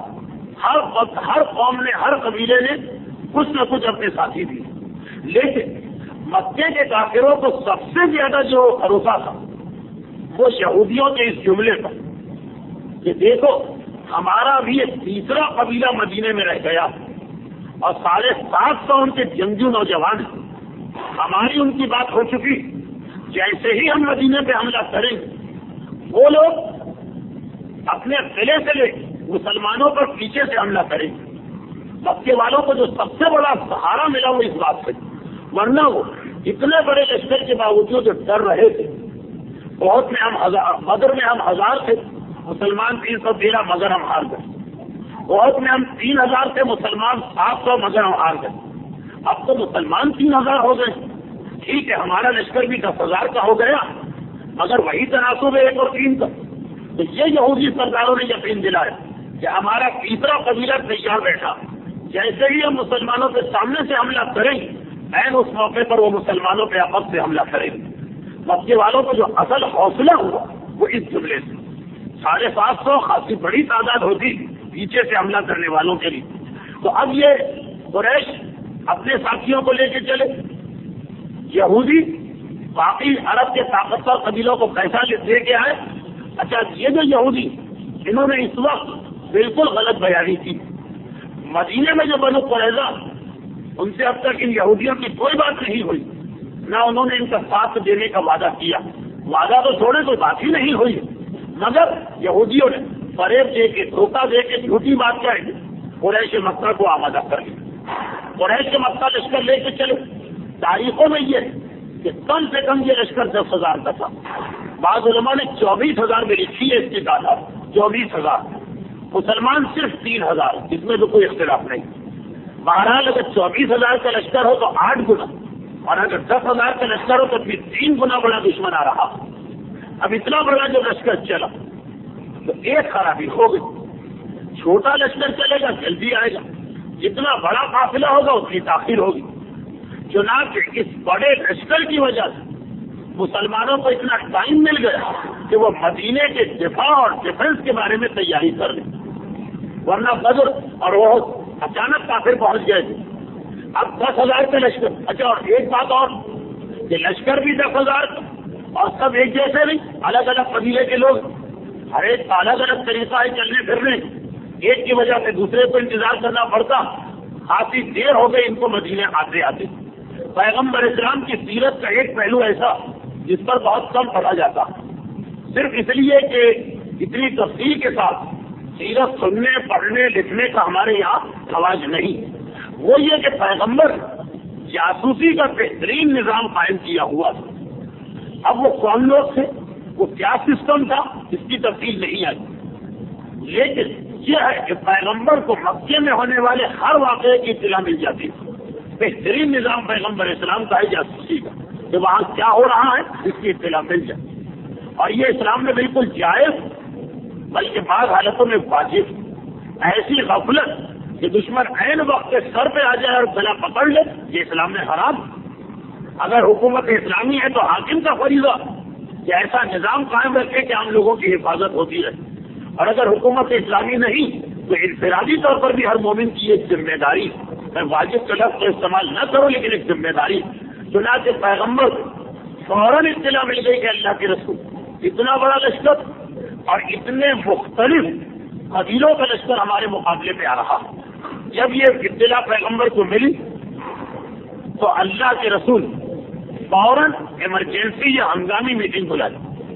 ہر قوم نے، ہر قبیلے نے کچھ نہ کچھ اپنے ساتھی دیے، لیکن مکے کے کافروں کو سب سے زیادہ جو بھروسہ تھا وہ یہودیوں کے اس جملے پر کہ دیکھو ہمارا بھی ایک تیسرا قبیلہ مدینے میں رہ گیا اور 750 ان کے جنگجو نوجوان ہیں، ہماری ان کی بات ہو چکی، جیسے ہی ہم مدینے پہ حملہ کریں وہ لوگ اپنے قلعے سے لے مسلمانوں پر پیچھے سے حملہ کریں۔ مکے والوں کو جو سب سے بڑا سہارا ملا وہ اس بات سے، ورنہ وہ اتنے بڑے لشکر کے باوجود جو ڈر رہے تھے، بہت میں ہم بدر میں ہم 1000 تھے، مسلمان 313 مگر ہم ہار گئے، بہت میں ہم 3000 تھے، مسلمان 700 مگر ہم ہار گئے، اب تو مسلمان 3000 ہو گئے، ٹھیک ہے ہمارا لشکر بھی 10,000 کا ہو گیا، مگر وہی تناسب ہے 1 اور 3 کا۔ تو یہ یہودی سرداروں نے یقین دلایا کہ ہمارا تیسرا قبیلہ تیار بیٹھا، جیسے ہی ہم مسلمانوں کے سامنے سے حملہ کریں گے عین اس موقع پر وہ مسلمانوں پہ عقب سے حملہ کریں گے۔ مکے والوں کو جو اصل حوصلہ ہوا وہ اس جملے سے، 750 خاصی بڑی تعداد ہوتی پیچھے سے حملہ کرنے والوں کے لیے۔ تو اب یہ قریش اپنے ساتھیوں کو لے کے چلے، یہودی باقی عرب کے طاقتور قبیلوں کو پیسہ دے کے آئے۔ اچھا یہ جو یہودی انہوں نے اس وقت بالکل غلط بیانی کی، مدینے میں جو بنو قریظہ ان سے اب تک ان یہودیوں کی کوئی بات نہیں ہوئی، نہ انہوں نے ان کا ساتھ دینے کا وعدہ کیا، وعدہ تو چھوڑے کوئی بات ہی نہیں ہوئی، مگر یہودیوں نے فریب دے کے، دھوکہ دے کے، جھوٹی بات کہہ کے قریش مکہ کو آمادہ کر لیا۔ قریش مکہ لشکر لے کے چلے، تاریخوں میں یہ ہے کہ کم سے کم یہ لشکر 10,000 کا تھا، بعض علماء نے 24,000 میں لکھی ہے اس کی تعداد، 24,000، مسلمان صرف 3,000، اس میں تو کوئی اختلاف نہیں۔ بہرحال اگر 24,000 کا لشکر ہو تو 8 گنا، اور اگر 10,000 کا لشکر ہو تو پھر 3 گنا بڑا دشمن آ رہا۔ اب اتنا بڑا جو لشکر چلا تو ایک خرابی ہو گئی، چھوٹا لشکر چلے گا جلدی آئے گا، جتنا بڑا قافلہ ہوگا اتنی تاخیر ہوگی۔ چنانچہ اس بڑے لشکر کی وجہ سے مسلمانوں کو اتنا ٹائم مل گیا کہ وہ مدینے کے دفاع اور ڈیفنس کے بارے میں تیاری کر لیں، ورنہ بدر اور وہ اچانک کافر پہنچ گئے تھے۔ اب 10,000 کا لشکر، اچھا اور ایک بات اور کہ لشکر بھی 10,000 اور سب ایک جیسے نہیں، الگ الگ قبیلے کے لوگ، ہر ایک کا الگ الگ طریقہ ہے چلنے پھرنے، ایک کی وجہ سے دوسرے کو انتظار کرنا پڑتا، خاصی دیر ہو گئی ان کو مدینے آتے آتے۔ پیغمبر اسلام کی سیرت کا ایک پہلو ایسا جس پر بہت کم پڑھا جاتا، صرف اس لیے کہ اتنی تفصیل کے ساتھ سیرت سننے، پڑھنے، لکھنے کا ہمارے یہاں رواج نہیں، وہ یہ کہ پیغمبر جاسوسی کا بہترین نظام قائم کیا ہوا تھا۔ اب وہ کون لوگ تھے، وہ کیا سسٹم تھا، اس کی تفصیل نہیں آئی، لیکن یہ ہے کہ پیغمبر کو مکے میں ہونے والے ہر واقعے کی اطلاع مل جاتی تھی۔ بہترین نظام پیغمبر اسلام کا ہے جاسوسی کا، کہ وہاں کیا ہو رہا ہے اس کی اطلاع مل جائے، اور یہ اسلام میں بالکل جائز بلکہ بعض حالتوں میں واجب۔ ایسی غفلت کہ دشمن عین وقت کے سر پہ آ جائے اور گلا پکڑ لے، یہ اسلام میں حرام۔ اگر حکومت اسلامی ہے تو حاکم کا فریضہ کہ ایسا نظام قائم رکھے کہ عام لوگوں کی حفاظت ہوتی رہے. اور اگر حکومت اسلامی نہیں تو انفرادی طور پر بھی ہر مومن کی ایک ذمہ داری، میں واجب کا لفظ استعمال نہ کروں لیکن ایک ذمہ داری. چنانچہ پیغمبر فوراً اطلاع مل گئی کہ اللہ کے رسول اتنا بڑا لشکر اور اتنے مختلف قبیلوں کا لشکر ہمارے مقابلے پہ آ رہا. جب یہ اطلاع پیغمبر کو ملی تو اللہ کے رسول فوراً ایمرجنسی یا ہنگامی میٹنگ بلائی.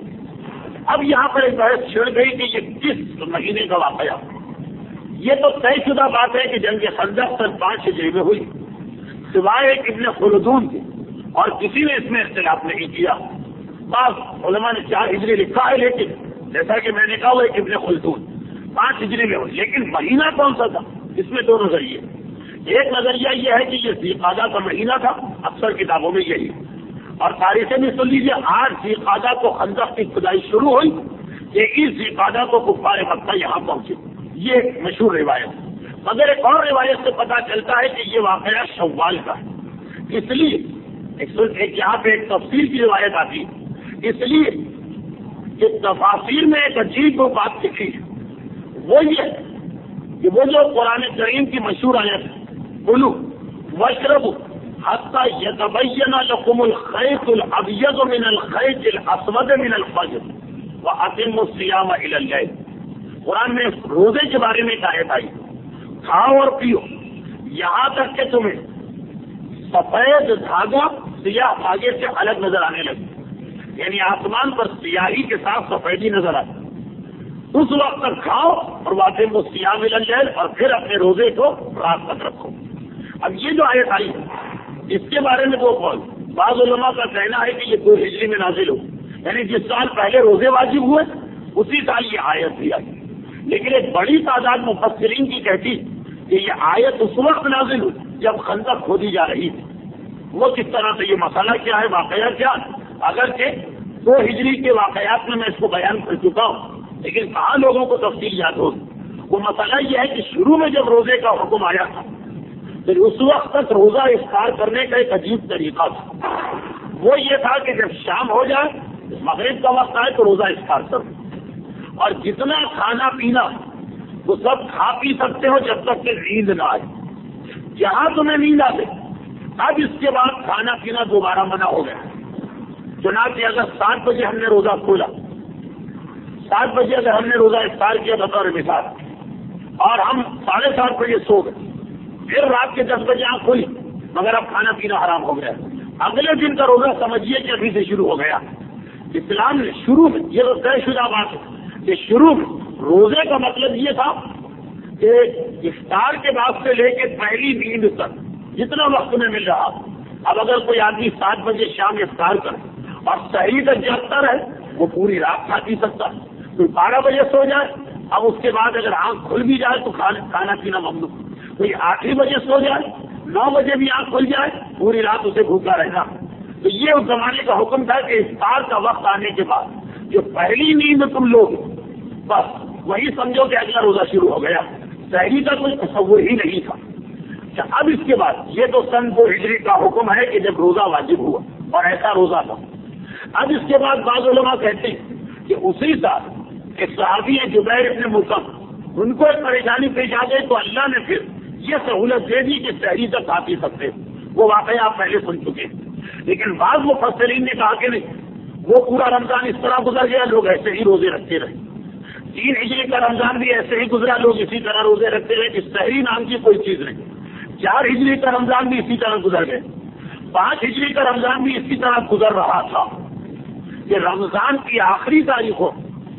اب یہاں پر ایک بحث چھڑ گئی کہ یہ کس مہینے کا واقعہ. یہ تو طے شدہ بات ہے کہ جنگ خندق سن 5 ہجری میں ہوئی، سوائے ایک ابن خلدون کی، اور کسی نے اس میں اختلاف نہیں کیا. بعض علماء نے 4 ہجری لکھا ہے، لیکن جیسا کہ میں نے کہا وہ ایک ابن خلدون 5 ہجری میں ہوئی. لیکن مہینہ کون سا تھا اس میں 2 نظریے. ایک نظریہ یہ ہے کہ یہ ذی قعدہ کا مہینہ تھا، اکثر کتابوں میں یہی، اور تاریخیں بھی سن لیجیے 8 ذی قعدہ کو خندق کی کھدائی شروع ہوئی کہ اس ذی قعدہ کو کفار مکہ یہاں پہنچے. یہ مشہور روایت. مگر ایک اور روایت سے پتا چلتا ہے کہ یہ واقعہ شوال کا ہے. اس لیے ایک یہاں پہ ایک تفصیل کی روایت آتی ہے، اس لیے کہ تفاسیر میں ایک عجیب وہ بات لکھی ہے، وہ یہ کہ وہ جو قرآن کریم کی مشہور آیت بولو واشربوا حتی یتبین لکم الخیط الابیض من الخیط الاسود من الفجر واتموا الصیام الی اللیل. قرآن میں روزے کے بارے میں ایک آیت آئی، کھاؤ اور پیو یہاں تک کہ تمہیں سفید دھاگا سیاہ دھاگے سے الگ نظر آنے لگے، یعنی آسمان پر سیاہی کے ساتھ سفیدی نظر آتی. اس وقت تک کھاؤ اور واتموا الصیام الی اللیل، اور پھر اپنے روزے کو رات تک رکھو. اب یہ جو آیت آئی اس کے بارے میں 2 قول. بعض علماء کا کہنا ہے کہ یہ 2 ہجری میں نازل ہو، یعنی جس سال پہلے روزے واجب ہوئے اسی سال یہ آیت بھی آئی. لیکن ایک بڑی تعداد مفسرین کی کہتی کہ یہ آیت اس وقت نازل ہوئی جب خندق کھودی جا رہی تھی. وہ کس طرح سے، یہ مسئلہ کیا ہے، واقعہ کیا، اگرچہ 2 ہجری کے واقعات میں اس کو بیان کر چکا ہوں لیکن کہاں لوگوں کو تفصیل یاد ہوگی. وہ مسئلہ یہ ہے کہ شروع میں جب روزے کا حکم آیا تھا پھر اس وقت تک روزہ افطار کرنے کا ایک عجیب طریقہ تھا. وہ یہ تھا کہ جب شام ہو جائے، مغرب کا وقت آئے تو روزہ افطار کرو، اور جتنا کھانا پینا وہ سب کھا پی سکتے ہو جب تک کہ نیند نہ آئے. جہاں تمہیں نیند آ گئی اب اس کے بعد کھانا پینا دوبارہ منع ہو گیا. چنانچہ اگر 7 بجے ہم نے روزہ کھولا، 7 بجے اگر ہم نے روزہ افطار کیا بطور مثال، اور ہم 7:30 بجے سو گئے، پھر رات کے 10 بجے آنکھ کھلی مگر اب کھانا پینا حرام ہو گیا، اگلے دن کا روزہ سمجھیے کہ ابھی سے شروع ہو گیا. اسلام نے شروع میں، یہ تو طے شدہ بات ہے کہ شروع میں روزے کا مطلب یہ تھا کہ افطار کے بعد سے لے کے پہلی نیند تک جتنا وقت میں مل رہا. اب اگر کوئی آدمی 7 بجے شام افطار کرے اور سحری تک جاگتا رہے وہ پوری رات کھا پی سکتا. کوئی 12 بجے سو جائے، اب اس کے بعد اگر آنکھ کھل بھی جائے تو کھانا پینا ممنوع. کوئی 8 بجے سو جائے، 9 بجے بھی آنکھ کھل جائے، پوری رات اسے بھوکا رہنا. تو یہ اس زمانے کا حکم تھا کہ افطار کا وقت آنے کے بعد جو پہلی نیند تم لوگ بس وہی سمجھو کہ اگلا روزہ شروع ہو گیا. سحری کا کوئی تصور ہی نہیں تھا. اب اس کے بعد یہ تو سن 2 ہجری کا حکم ہے کہ جب روزہ واجب ہوا اور ایسا روزہ تھا. اب اس کے بعد بعض علماء کہتے ہیں کہ اسی سال ایک صحابی ہے جبیر ابن مطعم، ان کو ایک پریشانی پیش آ گئی تو اللہ نے پھر یہ سہولت دے دی کہ سحری تک کھا پی سکتے. وہ واقعہ آپ پہلے سن چکے ہیں. لیکن بعض مفسرین نے کہا کہ نہیں، وہ پورا رمضان اس طرح گزر گیا، لوگ ایسے ہی روزے رکھتے رہے. 3 ہجری کا رمضان بھی ایسے ہی گزرا، لوگ اسی طرح روزے رکھتے رہے. کہ سحری نام کی کوئی چیز نہیں. 4 ہجری کا رمضان بھی اسی طرح گزر گئے. 5 ہجری کا رمضان بھی اسی طرح گزر رہا تھا کہ رمضان کی آخری تاریخ کو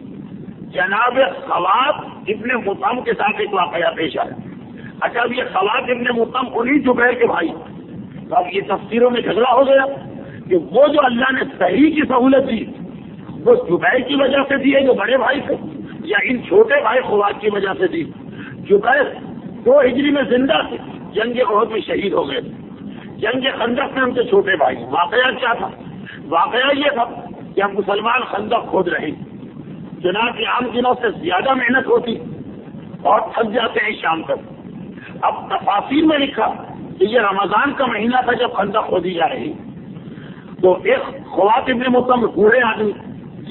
جناب خوات ابن مطعم کے ساتھ ایک واقعہ پیش آیا. اچھا، اب یہ خوات ابن مطعم انہیں جبیر کے بھائی. تو اب یہ تفسیروں میں جھگڑا ہو گیا کہ وہ جو اللہ نے سحری کی سہولت دی وہ جبیر کی وجہ سے دی ہے جو بڑے بھائی تھے، یا ان چھوٹے بھائی خوات کی وجہ سے دی. جبیر 2 ہجری میں زندہ تھے، جنگ احد میں شہید ہو گئے. جنگ خندق میں ان کے چھوٹے بھائی. واقعہ کیا تھا؟ واقعہ یہ تھا کہ ہم مسلمان خندق کھود رہے ہیں، چنانچہ عام دنوں سے زیادہ محنت ہوتی اور تھک جاتے ہیں شام تک. اب تفاصیل میں لکھا کہ یہ رمضان کا مہینہ تھا جب خندق کھودی جا رہی. تو ایک خوات ابن مطعم بوڑھے آدمی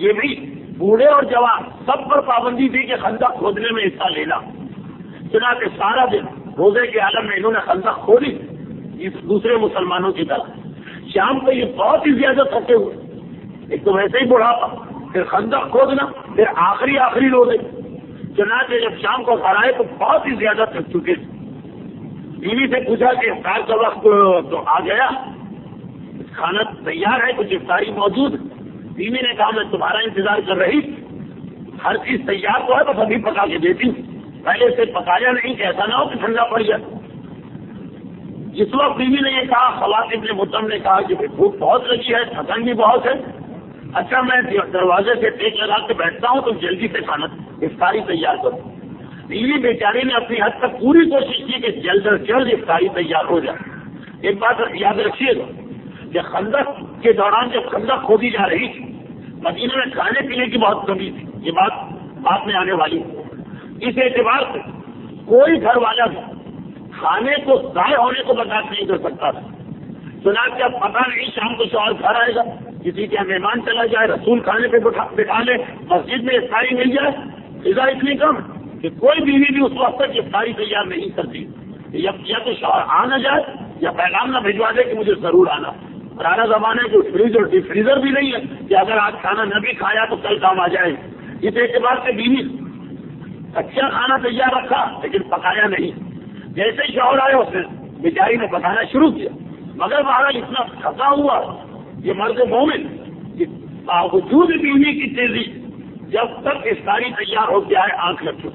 یہ بھی بوڑھے اور جوان سب پر پابندی تھی کہ خندق کھودنے میں حصہ لینا. چنانچہ سارا دن روزے کے عالم میں انہوں نے خندق کھودی اس دوسرے مسلمانوں کی طرح. شام کو یہ بہت ہی زیادہ تھکے ہوئے, ایک تو ویسے ہی بڑھاپا, پھر خندق کھودنا, پھر آخری روزے. چنانچہ جب شام کو گھر آئے تو بہت ہی زیادہ تھک چکے. بیوی سے پوچھا کہ افطار کا وقت تو آ گیا, کھانا تیار ہے, کچھ افطاری موجود. بیوی نے کہا میں تمہارا انتظار کر رہی, ہر چیز تیار تو ہے, بس ابھی پکا کے دیتی ہوں, پہلے سے پکایا نہیں کہ ایسا نہ ہو کہ ٹھنڈا پڑ جائے. جس وقت بیوی نے یہ کہا, خواتین ابن مطعم نے کہا کہ بھوک بہت لگی ہے, تھکن بھی بہت ہے, اچھا میں دروازے سے ٹیک لگا کے بیٹھتا ہوں, تم جلدی سے کھانا افطاری تیار کرو. بیوی بیچاری نے اپنی حد تک پوری کوشش کی کہ جلد از جلد افطاری تیار ہو جائے. ایک بات یاد رکھیے گا کہ خندق کے دوران جب خندق کھودی جا رہی تھی, مدینہ میں کھانے پینے کی بہت کمی تھی. یہ بات بعد میں آنے والی ہے. اس اعتبار سے کوئی گھر والا کھانے کو ضائع ہونے کو برداشت نہیں کر سکتا تھا. چنانچہ اب پتہ نہیں شام کو شوہر گھر آئے گا, کسی کے مہمان چلا جائے, رسول کھانے پہ بٹھا لے, مسجد میں افطاری مل جائے. فضا اتنی کم کہ کوئی بیوی بھی اس وقت تک افطاری تیار نہیں کرتی. یا تو شوہر آ نہ جائے یا پیغام نہ بھجوا دے کہ مجھے ضرور آنا. پرانا زمانہ جو فریج اور ڈیپ فریزر بھی نہیں ہے کہ اگر آج کھانا نہ بھی کھایا تو کل کام آ جائے. اس اعتبار سے بیوی اچھا کھانا تیار رکھا لیکن پکایا نہیں. جیسے ہی شوہر آئے اس نے بیچاری نے پکانا شروع کیا, مگر بہرحال اتنا تھکا ہوا یہ مرد مومن کہ باوجود بیوی کی تیزی جب تک افطاری تیار ہو کے آئے آنکھ لگ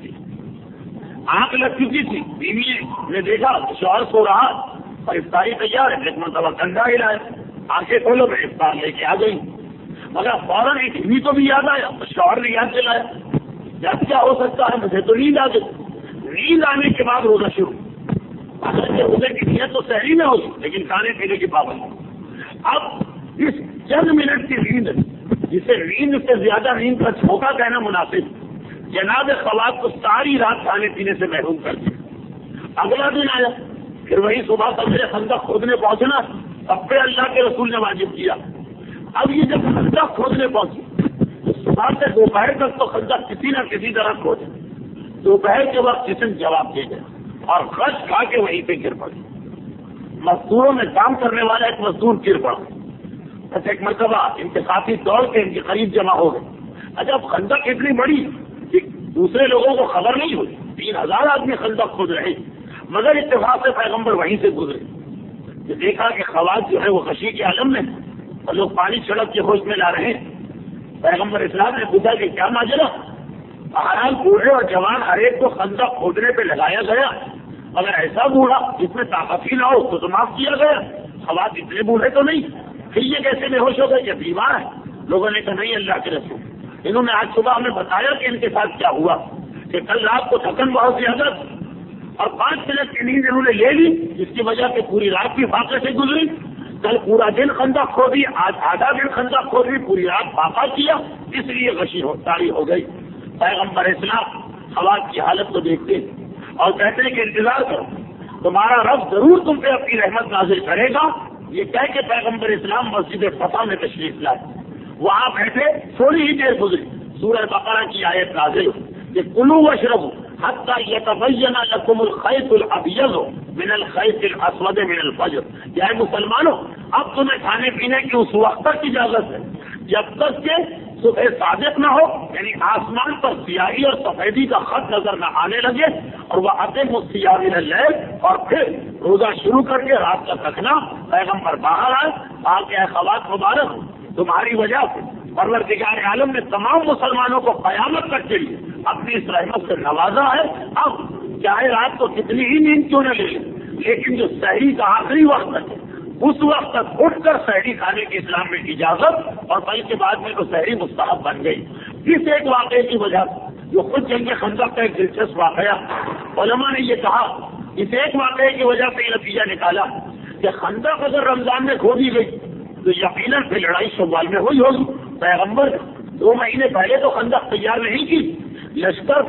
چکی تھی. بیوی نے دیکھا شوہر سو رہا اور افطاری تیار ہے, ایک مرتبہ کنڈا ہلایا, آنکھیں کھولو میں افطار لے کے آ گئی. مگر فوراً ایک بیوی کو بھی یاد آیا, شوہر نے یاد دلایا, جب کیا ہو سکتا ہے, مجھے تو نیند آ گئی. نیند آنے کے بعد روزہ شروع. روزے کی نیت تو سحری میں ہوگی لیکن کھانے پینے کی پابندی. اب اس چند منٹ کی نیند, جسے نیند سے زیادہ نیند کا چھوکا کہنا مناسب, جناب خواب کو ساری رات کھانے پینے سے محروم کر دیا. اگلا دن آیا, پھر وہی صبح سویرے خندق کھودنے پہنچنا, سب پہ اللہ کے رسول نے واجب کیا. اب یہ جب خندق کھودنے پہنچے, صبح سے دوپہر تک تو خندق کسی نہ کسی طرح کھودے. دوپہر کے وقت جسم جواب دے گئے اور خرچ کھا کے وہیں پہ گر پڑے. مزدوروں میں کام کرنے والا ایک مزدور گر پڑا. بس ایک مرتبہ ان کے ساتھی دوڑ کے ان کے قریب جمع ہو گئے. اچھا خندق اتنی بڑی کہ دوسرے لوگوں کو خبر نہیں ہوئی, 3000 آدمی خندق کھود رہے, مگر اتفاق سے پیغمبر وہیں سے گزرے. یہ دیکھا کہ خوات جو ہے وہ خشی کے عالم میں اور لوگ پانی چھڑک کے ہوش میں لا رہے ہیں. پیغمبر اسلام نے پوچھا کہ کیا ماجرا. بہرحال بوڑھے اور جوان ہر ایک کو خندق کھودنے پہ لگایا گیا, اگر ایسا بوڑھا جس میں طاقت ہی نہ ہو تو معاف کیا گیا. خوات اتنے بوڑھے تو نہیں, پھر یہ کیسے بے ہوش ہو گئے, یہ بیمار ہے. لوگوں نے کہا نہیں اللہ کے رسول, انہوں نے آج صبح ہمیں بتایا کہ ان کے ساتھ کیا ہوا, کہ کل رات کو تھکن بہت زیادہ اور 5 منٹ کی نیند انہوں نے لے لی, جس کی وجہ سے پوری رات بھی فاقے سے گزری. کل پورا دن خندق کھودی, آج آدھا دن خندق کھودی, پوری رات فاقہ کیا, اس لیے غشی تاری ہو گئی. پیغمبر اسلام خوات کی حالت کو دیکھتے اور کہتے ہیں کہ انتظار کرو, تمہارا رب ضرور تم پہ اپنی رحمت نازل کرے گا. یہ کہہ کے پیغمبر اسلام مسجد فتح میں تشریف لائے. وہاں بیٹھے تھوڑی ہی دیر گزری, سورہ بقرہ کی آیت نازل کہ کلوا واشربوا حتى يتبين لكم الخيط الابيض من الخيط الاسود من الفجر. یا مسلمانوں, اب تمہیں کھانے پینے کی اس وقت تک اجازت ہے جب تک کہ صبح صادق نہ ہو, یعنی آسمان پر سیاہی اور سفیدی کا خط نظر نہ آنے لگے, اور وہ اتم الصیام من اللیل, اور پھر روزہ شروع کر کے رات تک رکھنا. پیغمبر باہر آئے, آ خوات مبارک تمہاری وجہ سے پروردگار عالم نے تمام مسلمانوں کو قیامت تک کے لیے اپنی اس رحمت سے نوازا ہے. اب چاہے رات کو کتنی ہی نیند کیوں نہ لے لیں, لیکن جو سحری کا آخری وقت ہے اس وقت تک اٹھ کر سحری کھانے کی اسلام میں اجازت, اور بلکہ بعد میں تو سحری مستحب بن گئی. اس ایک واقعے کی وجہ سے جو خود جنگ خندق کا ایک دلچسپ واقعہ, علماء نے یہ کہا, اس ایک واقعے کی وجہ سے یہ نتیجہ نکالا کہ خندق اگر رمضان میں کھودی گئی تو یقیناً پھر لڑائی شوال میں ہوئی ہوگی. پیغمبر 2 مہینے پہلے تو خندق تیار نہیں کی, لشکر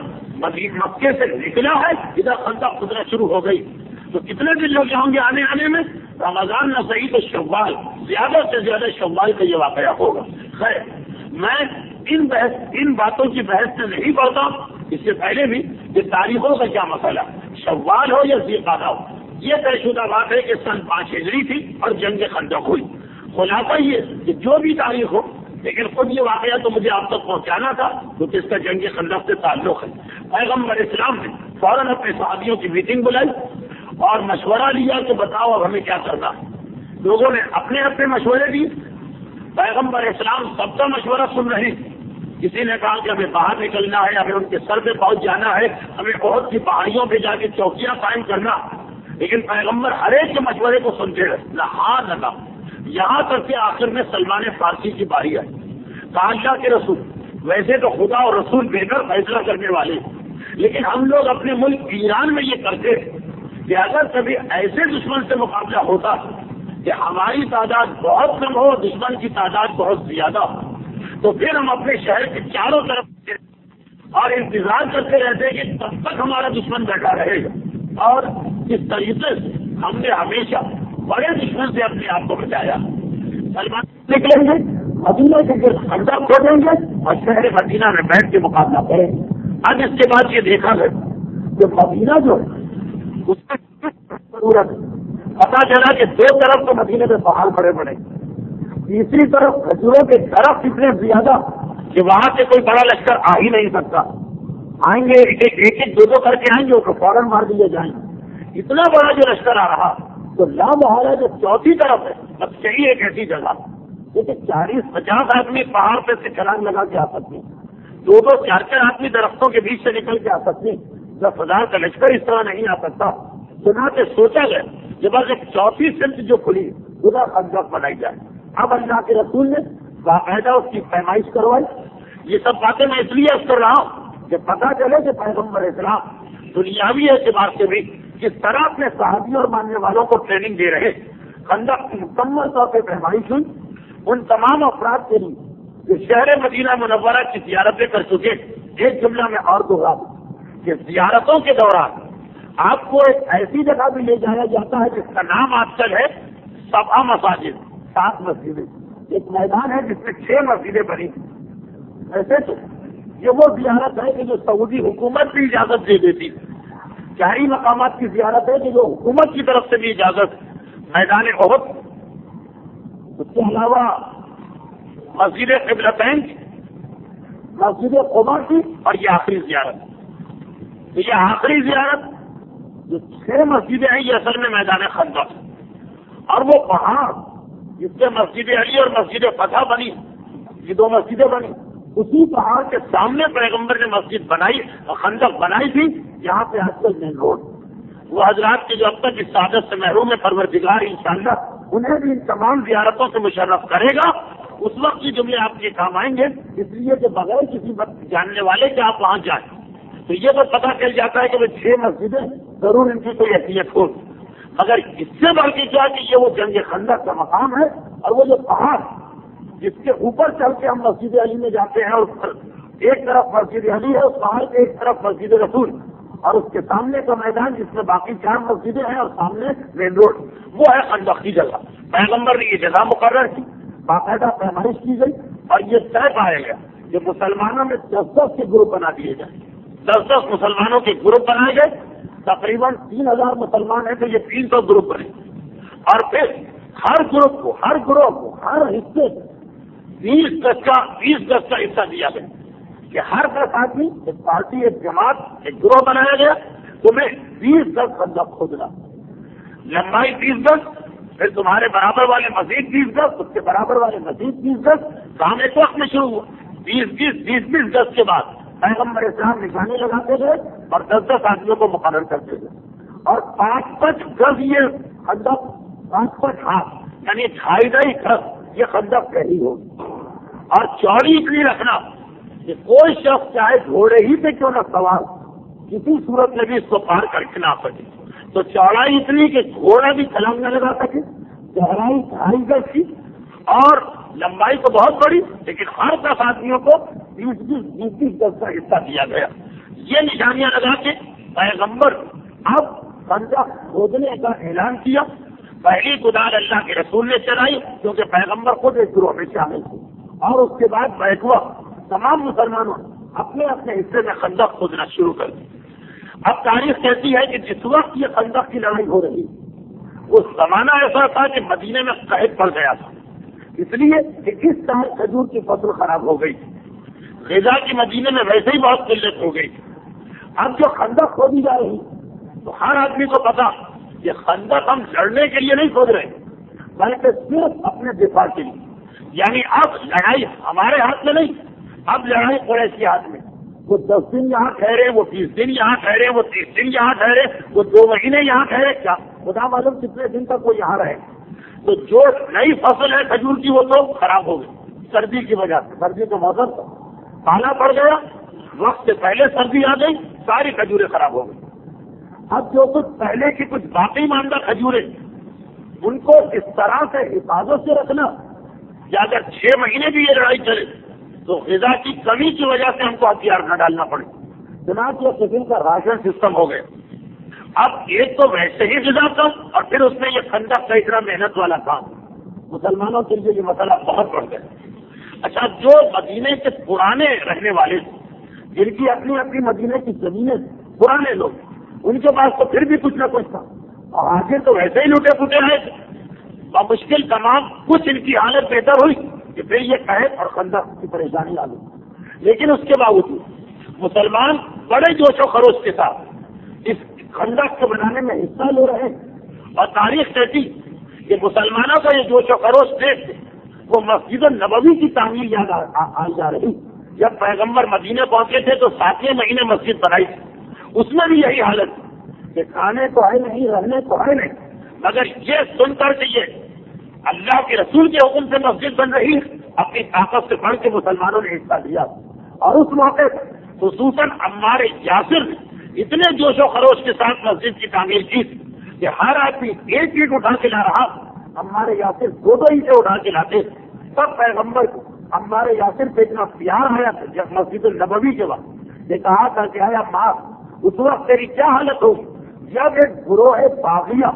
مکے سے نکلا ہے, ادھر خندق کھدنا شروع ہو گئی, تو کتنے دن لگ جائیں گے آنے میں. رمضان نہ صحیح تو شوال, زیادہ سے زیادہ شوال کا یہ واقعہ ہوگا. خیر, میں ان باتوں کی بحث سے نہیں پڑتا. اس سے پہلے بھی کہ تاریخوں کا کیا مسئلہ، شوال ہو یا ذوالقعدہ ہو، یہ طے شدہ بات ہے کہ سن 5 ہجری تھی اور جنگ خندق ہوئی. خلاصہ یہ کہ جو بھی تاریخ ہو، لیکن خود یہ واقعہ تو مجھے آپ تک پہنچانا تھا کیونکہ اس کا جنگ خندق سے تعلق ہے. پیغمبر اسلام نے فوراً اپنے صحابیوں کی میٹنگ بلائی اور مشورہ لیا کہ بتاؤ اب ہمیں کیا کرنا ہے. لوگوں نے اپنے اپنے مشورے دیے. پیغمبر اسلام سب کا مشورہ سن رہے ہیں. کسی نے کہا کہ ہمیں باہر نکلنا ہے، ہمیں ان کے سر پہ پہنچ جانا ہے، ہمیں بہت سی پہاڑیوں پہ جا کے چوکیاں قائم کرنا. لیکن پیغمبر ہر ایک کے مشورے کو سنتے رہے، نہ لگا. یہاں تک کہ آخر میں سلمان فارسی کی باری آئی. کہا اللہ کے رسول، ویسے تو خدا اور رسول بہتر فیصلہ کرنے والے ہیں، لیکن ہم لوگ اپنے ملک ایران میں یہ کرتے کہ اگر کبھی ایسے دشمن سے مقابلہ ہوتا کہ ہماری تعداد بہت کم ہو، دشمن کی تعداد بہت زیادہ ہو، تو پھر ہم اپنے شہر کے چاروں طرف اور انتظار کرتے رہتے کہ تب تک ہمارا دشمن بیٹھا رہے گا. اور اس طریقے سے ہم نے ہمیشہ بڑے دشمن سے اپنے آپ کو بچایا. سلمان نکلیں گے، مدینہ کے گرد خندق کھودیں گے اور شہر مدینہ میں بیٹھ کے مقابلہ کریں گے. اب اس کے بعد یہ دیکھا گیا کہ مدینہ جو ہے اس کی ضرورت ہے. پتا چلا کہ دو طرف تو مدینے میں پہاڑ بڑے بڑے، تیسری طرف کھجوروں کے درخت اتنے زیادہ کہ وہاں سے کوئی بڑا لشکر آ ہی نہیں سکتا. آئیں گے ایک دو کر کے آئیں گے وہ فوراً مار دیے جائیں گے. اتنا بڑا جو لشکر آ رہا تو لامحالہ جو چوتھی طرف ہے، اب چاہیے ایک ایسی جگہ کیونکہ 40-50 آدمی پہاڑ پہ سے چھلانگ لگا کے آ سکتے ہیں، 2-4 آدمی درختوں کے بیچ سے نکل کے آ سکتے ہیں. 10,000 کا لشکر اس طرح نہیں آ سکتا. چنانچہ سوچا گیا کہ بس ایک چوتھی سمت جو کھلی ادھر خندق بنائی جائے. اب اللہ کے رسول نے باقاعدہ اس کی پیمائش کروائی. یہ سب باتیں میں اس لیے کر رہا ہوں کہ پتہ چلے کہ پیغمبر اسلام دنیاوی اعتبار سے بھی کس طرح اپنے صحابیوں اور ماننے والوں کو ٹریننگ دے رہے. خندق کی مکمل طور پہ پیمائش ہوئی. ان تمام افراد کے لیے جو شہر مدینہ منورہ کی زیارتیں کر چکے، ایک جملہ میں اور دوہرا دوں کہ زیارتوں کے دوران آپ کو ایک ایسی جگہ بھی لے جایا جاتا ہے جس کا نام آج کل ہے 7 مساجد، 7 مسجدیں. ایک میدان ہے جس میں 6 مسجدیں بنی. ایسے تو یہ وہ زیارت ہے کہ جو سعودی حکومت بھی اجازت دے دیتی. شہری مقامات کی زیارت ہے کہ جو حکومت کی طرف سے بھی اجازت. میدان احد، اس کے علاوہ مسجد قبلتین، مسجد قبا کی، اور یہ آخری زیارت. تو یہ آخری زیارت جو 6 مسجدیں ہیں یہ اصل میں میدان خندق، اور وہ پہاڑ جس سے مسجد علی اور مسجد فتح بنی، یہ 2 مسجدیں بنی، اسی پہاڑ کے سامنے پیغمبر نے مسجد بنائی اور خندق بنائی تھی. یہاں پہ آج کل مین روڈ. وہ حضرات کے جو اب تک اس سعادت سے محروم ہے، پروردگار انشاءاللہ انہیں بھی ان تمام زیارتوں سے مشرف کرے گا. اس وقت یہ جملے آپ کے کام آئیں گے، اس لیے کہ بغیر کسی جاننے والے کہ آپ وہاں جائیں تو یہ تو پتہ چل جاتا ہے کہ وہ 6 مسجدیں ضرور ان کی کوئی حیثیت ہو. مگر اس سے بڑھ کے کیا کہ یہ وہ جنگ خندق کا مقام ہے، اور وہ جو پہاڑ جس کے اوپر چل کے ہم مسجد علی میں جاتے ہیں، اور ایک طرف مسجد علی ہے، اس پہاڑ کے ایک طرف مسجد رسول، اور اس کے سامنے کا میدان جس میں باقی 4 مسجدیں ہیں اور سامنے مین روڈ، وہ ہے خندق کی جگہ. پیغمبر نے یہ جگہ مقرر کی، باقاعدہ پیمائش کی گئی، اور یہ طے پایا گیا کہ مسلمانوں میں 10 کے گروپ بنا دیے جائیں. 10 مسلمانوں کے گروپ بنائے گئے. تقریباً 3,000 مسلمان ہیں تو یہ 300 گروپ بنے. اور پھر ہر گروپ کو، ہر گروہ کو، ہر حصے کو 20 گز کا حصہ دیا گیا کہ ہر 10 آدمی، ایک پارٹی، ایک جماعت، ایک گروہ بنایا گیا. تمہیں 20 گز خندق کھودنا، لمبائی 20 گز، پھر تمہارے برابر والے مزید 20 گز، اس کے برابر والے مزید 20 گز. کام ایک وقت میں شروع ہوا. 20 گز کے بعد پیغمبر اسلام نشانے لگاتے گئے اور 10 آدمیوں کو مقرر کرتے گئے. اور 5 گز یہ خندق، 5 ہاتھ یعنی 2.5 گز یہ خندق پہلی ہوگی. اور چوڑی اتنی رکھنا کہ کوئی شخص چاہے گھوڑے ہی پہ کیوں نہ سوار کسی صورت میں بھی اس کو پار کر کے نہ سکے. تو چوڑائی اتنی کہ گھوڑا بھی چھلانگ نہ لگا سکے، گہرائی 2.5 گز کی، اور لمبائی تو بہت بڑی، لیکن ہر 10 آدمیوں کو 20 گز کا حصہ دیا گیا. یہ نشانیاں لگا کے پیغمبر اب خندق کھودنے کا اعلان کیا. پہلی کدال اللہ کے رسول نے چلائی کیونکہ پیغمبر خود ایک گروہ میں شامل تھے، اور اس کے بعد بیٹھوا تمام مسلمانوں اپنے اپنے حصے میں خندق کھودنا شروع کر دی. اب تاریخ کہتی ہے کہ جس وقت یہ خندق کی لڑائی ہو رہی وہ زمانہ ایسا تھا کہ مدینے میں قحط پڑ گیا تھا، اس لیے کہ اس سال کھجور کی فصل خراب ہو گئی، غذا کی مدینے میں ویسے ہی بہت قلت ہو گئی. اب جو خندق کھودی جا رہی تو ہر آدمی کو پتا کہ خندق ہم لڑنے کے لیے نہیں کھود رہے بلکہ صرف اپنے دفاع کے لیے. یعنی اب لڑائی ہمارے ہاتھ میں نہیں، اب لڑائی قریش کے ہاتھ میں. وہ 10 دن یہاں ٹھہرے، وہ 20 دن یہاں ٹھہرے، وہ 30 دن یہاں ٹھہرے، وہ 2 مہینے یہاں ٹھہرے، کیا خدا معلوم کتنے دن تک وہ یہاں رہے. تو جو نئی فصل ہے کھجور کی وہ تو خراب ہو گئی سردی کی وجہ سے. سردی کا موسم تھا، پالا پڑ گیا، وقت سے پہلے سردی آ گئی، ساری کھجوریں خراب ہو گئی. اب جو کچھ پہلے کی کچھ باقی ماندہ کھجوریں ان کو اس طرح سے حفاظت سے رکھنا کہ اگر 6 مہینے بھی یہ لڑائی چلے تو غذا کی کمی کی وجہ سے ہم کو ہتھیار نہ ڈالنا پڑے. چنانچہ یہ قسم کا راشن سسٹم ہو گیا. اب ایک تو ویسے ہی غذا کم اور پھر اس میں یہ خندق کا اتنا محنت والا کام، مسلمانوں کے لیے یہ مسئلہ بہت بڑھ گیا. اچھا، جو مدینے کے پرانے رہنے والے جن کی اپنی اپنی مدینے کی زمینیں پرانے لوگ، ان کے پاس تو پھر بھی کچھ نہ کچھ تھا، اور آگے تو ویسے ہی لوٹے پھوٹے رہے تھے. بمشکل تمام کچھ ان کی حالت بہتر ہوئی کہ پھر یہ قحط اور خندق کی پریشانی آ گئی. لیکن اس کے باوجود مسلمان بڑے جوش و خروش کے ساتھ اس خندق کو بنانے میں حصہ لے رہے ہیں. اور تاریخ کہتی کہ مسلمانوں کا یہ جوش و خروش دیکھ کے وہ مسجد النبوی کی تعمیر یاد آ جا رہی. جب پیغمبر مدینے پہنچے تھے تو 7ویں مہینے مسجد بنائی تھی، اس میں بھی یہی حالت کہ کھانے کو ہے نہیں، رہنے کو ہے نہیں، مگر یہ سن کر کے یہ اللہ کے رسول کے حکم سے مسجد بن رہی ہے، اپنی طاقت سے بڑھ کے مسلمانوں نے حصہ لیا. اور اس موقع خصوصاً عمار یاسر نے اتنے جوش و خروش کے ساتھ مسجد کی تعمیر کی کہ ہر آدمی ایک اینٹ اٹھا کے لا رہا، عمار یاسر 2 اینٹیں اٹھا کے لاتے. سب پیغمبر کو عمار یاسر پہ اتنا پیار آیا تھا جب مسجد النبوی کے وقت یہ کہا تھا کہ آیا ماں اس وقت تیری کیا حالت ہوگی جب ایک گروہ باغیہ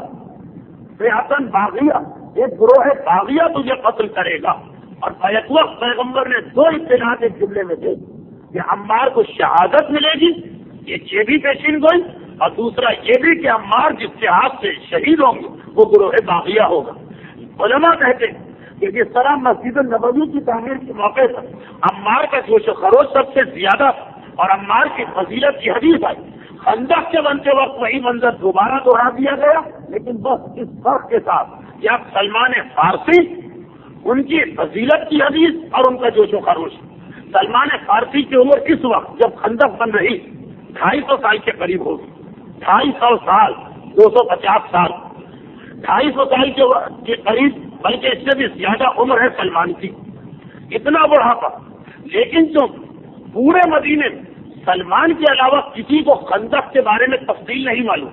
سیاحتن باغیہ ایک گروہ باغیہ تجھے قتل کرے گا. اور بیک وقت پیغمبر نے 2 اطلاعات ایک جملے میں دے کہ عمار کو شہادت ملے گی، یہ بھی پیشین گوئی، اور دوسرا یہ بھی کہ عمار جس کے ہاتھ سے شہید ہوں گے وہ گروہ باغیہ ہوگا. علماء کہتے ہیں کہ جس طرح مسجد النبوی کی تعمیر کے موقع پر عمار کا جوش و خروش سب سے زیادہ اور عمار کی فضیلت کی حدیث آئی، خندق کے بنتے وقت وہی منظر دوبارہ دوہرا دیا گیا، لیکن بس اس فرق کے ساتھ کہ اب سلمان فارسی ان کی فضیلت کی حدیث اور ان کا جوش و خروش. سلمان فارسی کی عمر اس وقت جب خندق بن رہی 250 سال کے قریب ہوگی. 250 سال 250 سال 250 سال کے قریب، بلکہ اس سے بھی زیادہ عمر ہے سلمان کی، اتنا بڑھاپا. لیکن جو پورے مدینے میں سلمان کے علاوہ کسی کو خندق کے بارے میں تفصیل نہیں معلوم،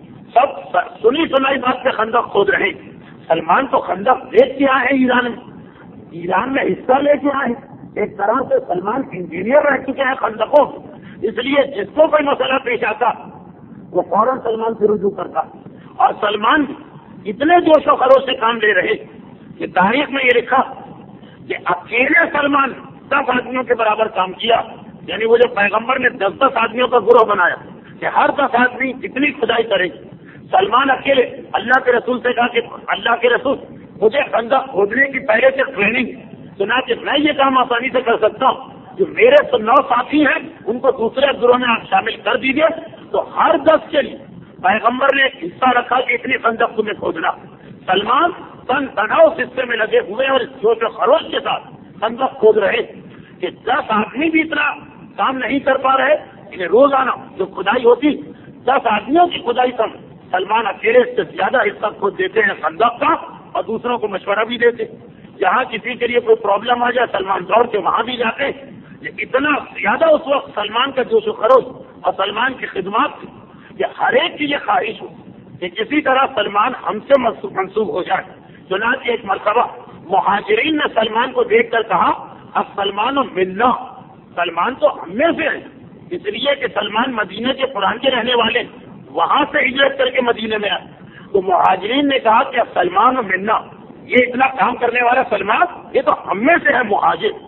سب سنی سنائی بات سے خندق کھود رہے ہیں. سلمان تو خندق دیکھ کے آئے ہیں، ایران میں حصہ لے کے آئے ہیں. ایک طرح سے سلمان انجینئر رہ چکے ہیں خندقوں، اس لیے جس کو کوئی مسئلہ پیش آتا وہ فوراً سلمان سے رجوع کرتا. اور سلمان اتنے جوش و خروش سے کام لے رہے کہ تاریخ میں یہ لکھا کہ اکیلے سلمان 10 آدمیوں کے برابر کام کیا. یعنی وہ جو پیغمبر نے 10 آدمیوں کا گروہ بنایا کہ ہر 10 آدمی کتنی کھدائی کرے، سلمان اکیلے اللہ کے رسول سے کہا کہ اللہ کے رسول مجھے خندق کھودنے کی پہلے سے ٹریننگ سنا کہ میں یہ کام آسانی سے کر سکتا ہوں، جو میرے 9 ساتھی ہیں ان کو دوسرے گروہ میں آپ شامل کر دیجیے. تو ہر 10 کے لیے پیغمبر نے ایک حصہ رکھا کہ اتنی خندق تمہیں کھودنا. سلمان تن تناؤ اس حصے میں لگے ہوئے اور جوش و خروش کے ساتھ خندق کھود رہے کہ 10 آدمی بھی اتنا کام نہیں کر پا رہے. انہیں روزانہ جو کھدائی ہوتی 10 آدمیوں کی کھدائی کم، سلمان اکیلے سے زیادہ حصہ کھود دیتے ہیں خندق کا اور دوسروں کو مشورہ بھی دیتے. جہاں کسی کے لیے کوئی پرابلم آ جائے سلمان دوڑ کے وہاں بھی جاتے. اتنا زیادہ اس وقت سلمان کا جوش و خروش اور سلمان کی خدمات تھی کہ ہر ایک کی یہ خواہش ہو کہ کسی طرح سلمان ہم سے منسوب ہو جائے. چنانچہ ایک مرتبہ مہاجرین نے سلمان کو دیکھ کر کہا اب سلمان منا، سلمان تو ہم میں سے ہے، اس لیے کہ سلمان مدینے کے پرانے رہنے والے وہاں سے ہجرت کر کے مدینے میں آئے. تو مہاجرین نے کہا کہ اب سلمان منا، یہ اتنا کام کرنے والا سلمان یہ تو ہم میں سے ہے مہاجر.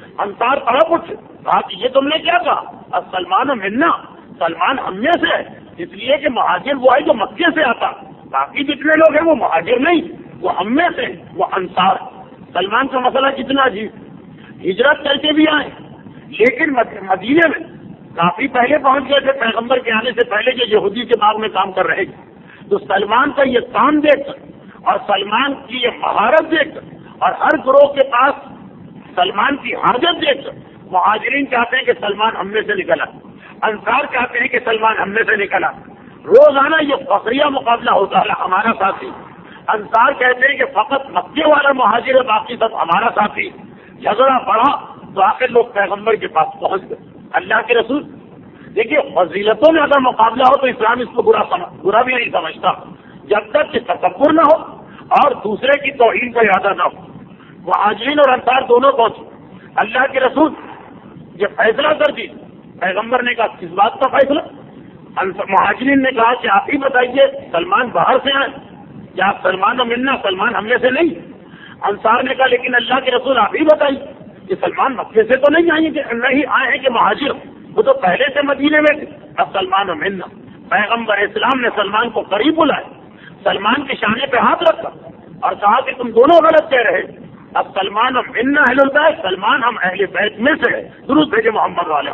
انصار تڑپ اٹھے، کہا کہ یہ تم نے کیا کہا؟ سلمان منا، سلمان ہم میں سے ہے، اس لیے کہ مہاجر وہ ہے جو مکے سے آتا، باقی جتنے لوگ ہیں وہ مہاجر نہیں، وہ ہم میں سے، وہ انصار۔ سلمان کا مسئلہ کتنا عجیب، ہجرت کر کے بھی آئے لیکن مدینے میں کافی پہلے پہنچ گئے تھے، پیغمبر کے آنے سے پہلے جو یہودی کے باغ میں کام کر رہے تھے۔ تو سلمان کا یہ کام دیکھ کر اور سلمان کی یہ مہارت دیکھ کر اور ہر گروہ کے پاس سلمان کی حاجت دیکھ کر مہاجرین چاہتے ہیں کہ سلمان ہم میں سے نکلا، انصار چاہتے ہیں کہ سلمان ہم میں سے نکلا۔ روزانہ یہ فخریہ مقابلہ ہوتا ہے، ہمارا ساتھی۔ انصار کہتے ہیں کہ فقط مکے والا مہاجر ہے، باقی سب ہمارا ساتھی۔ جھگڑا بڑھا تو آخر لوگ پیغمبر کے پاس پہنچ گئے۔ اللہ کے رسول دیکھیے، فضیلتوں میں اگر مقابلہ ہو تو اسلام اس کو برا بھی نہیں سمجھتا، جب تک کہ تکبر نہ ہو اور دوسرے کی توہین کا ارادہ نہ ہو۔ مہاجرین اور انصار دونوں پہنچے، اللہ کے رسول یہ فیصلہ کر دی۔ پیغمبر نے کہا کس بات کا فیصلہ؟ مہاجرین نے کہا کہ آپ ہی بتائیے، سلمان باہر سے آئے یا سلمان و منا، سلمان ہم میں سے نہیں؟ انصار نے کہا لیکن اللہ کے رسول آپ ہی بتائیے کہ سلمان مکے سے تو نہیں آئیں گے، نہیں آئے ہیں کہ مہاجر، وہ تو پہلے سے مدینے میں تھے۔ اب سلمان و منا، پیغمبر اسلام نے سلمان کو قریب بلایا، سلمان کے شانے پہ ہاتھ رکھا اور کہا کہ تم دونوں غلط کہہ رہے۔ اب سلمان و منا اہل البیت، سلمان ہم اہل بیت میں سے ہے، درود بھیجے محمد والے۔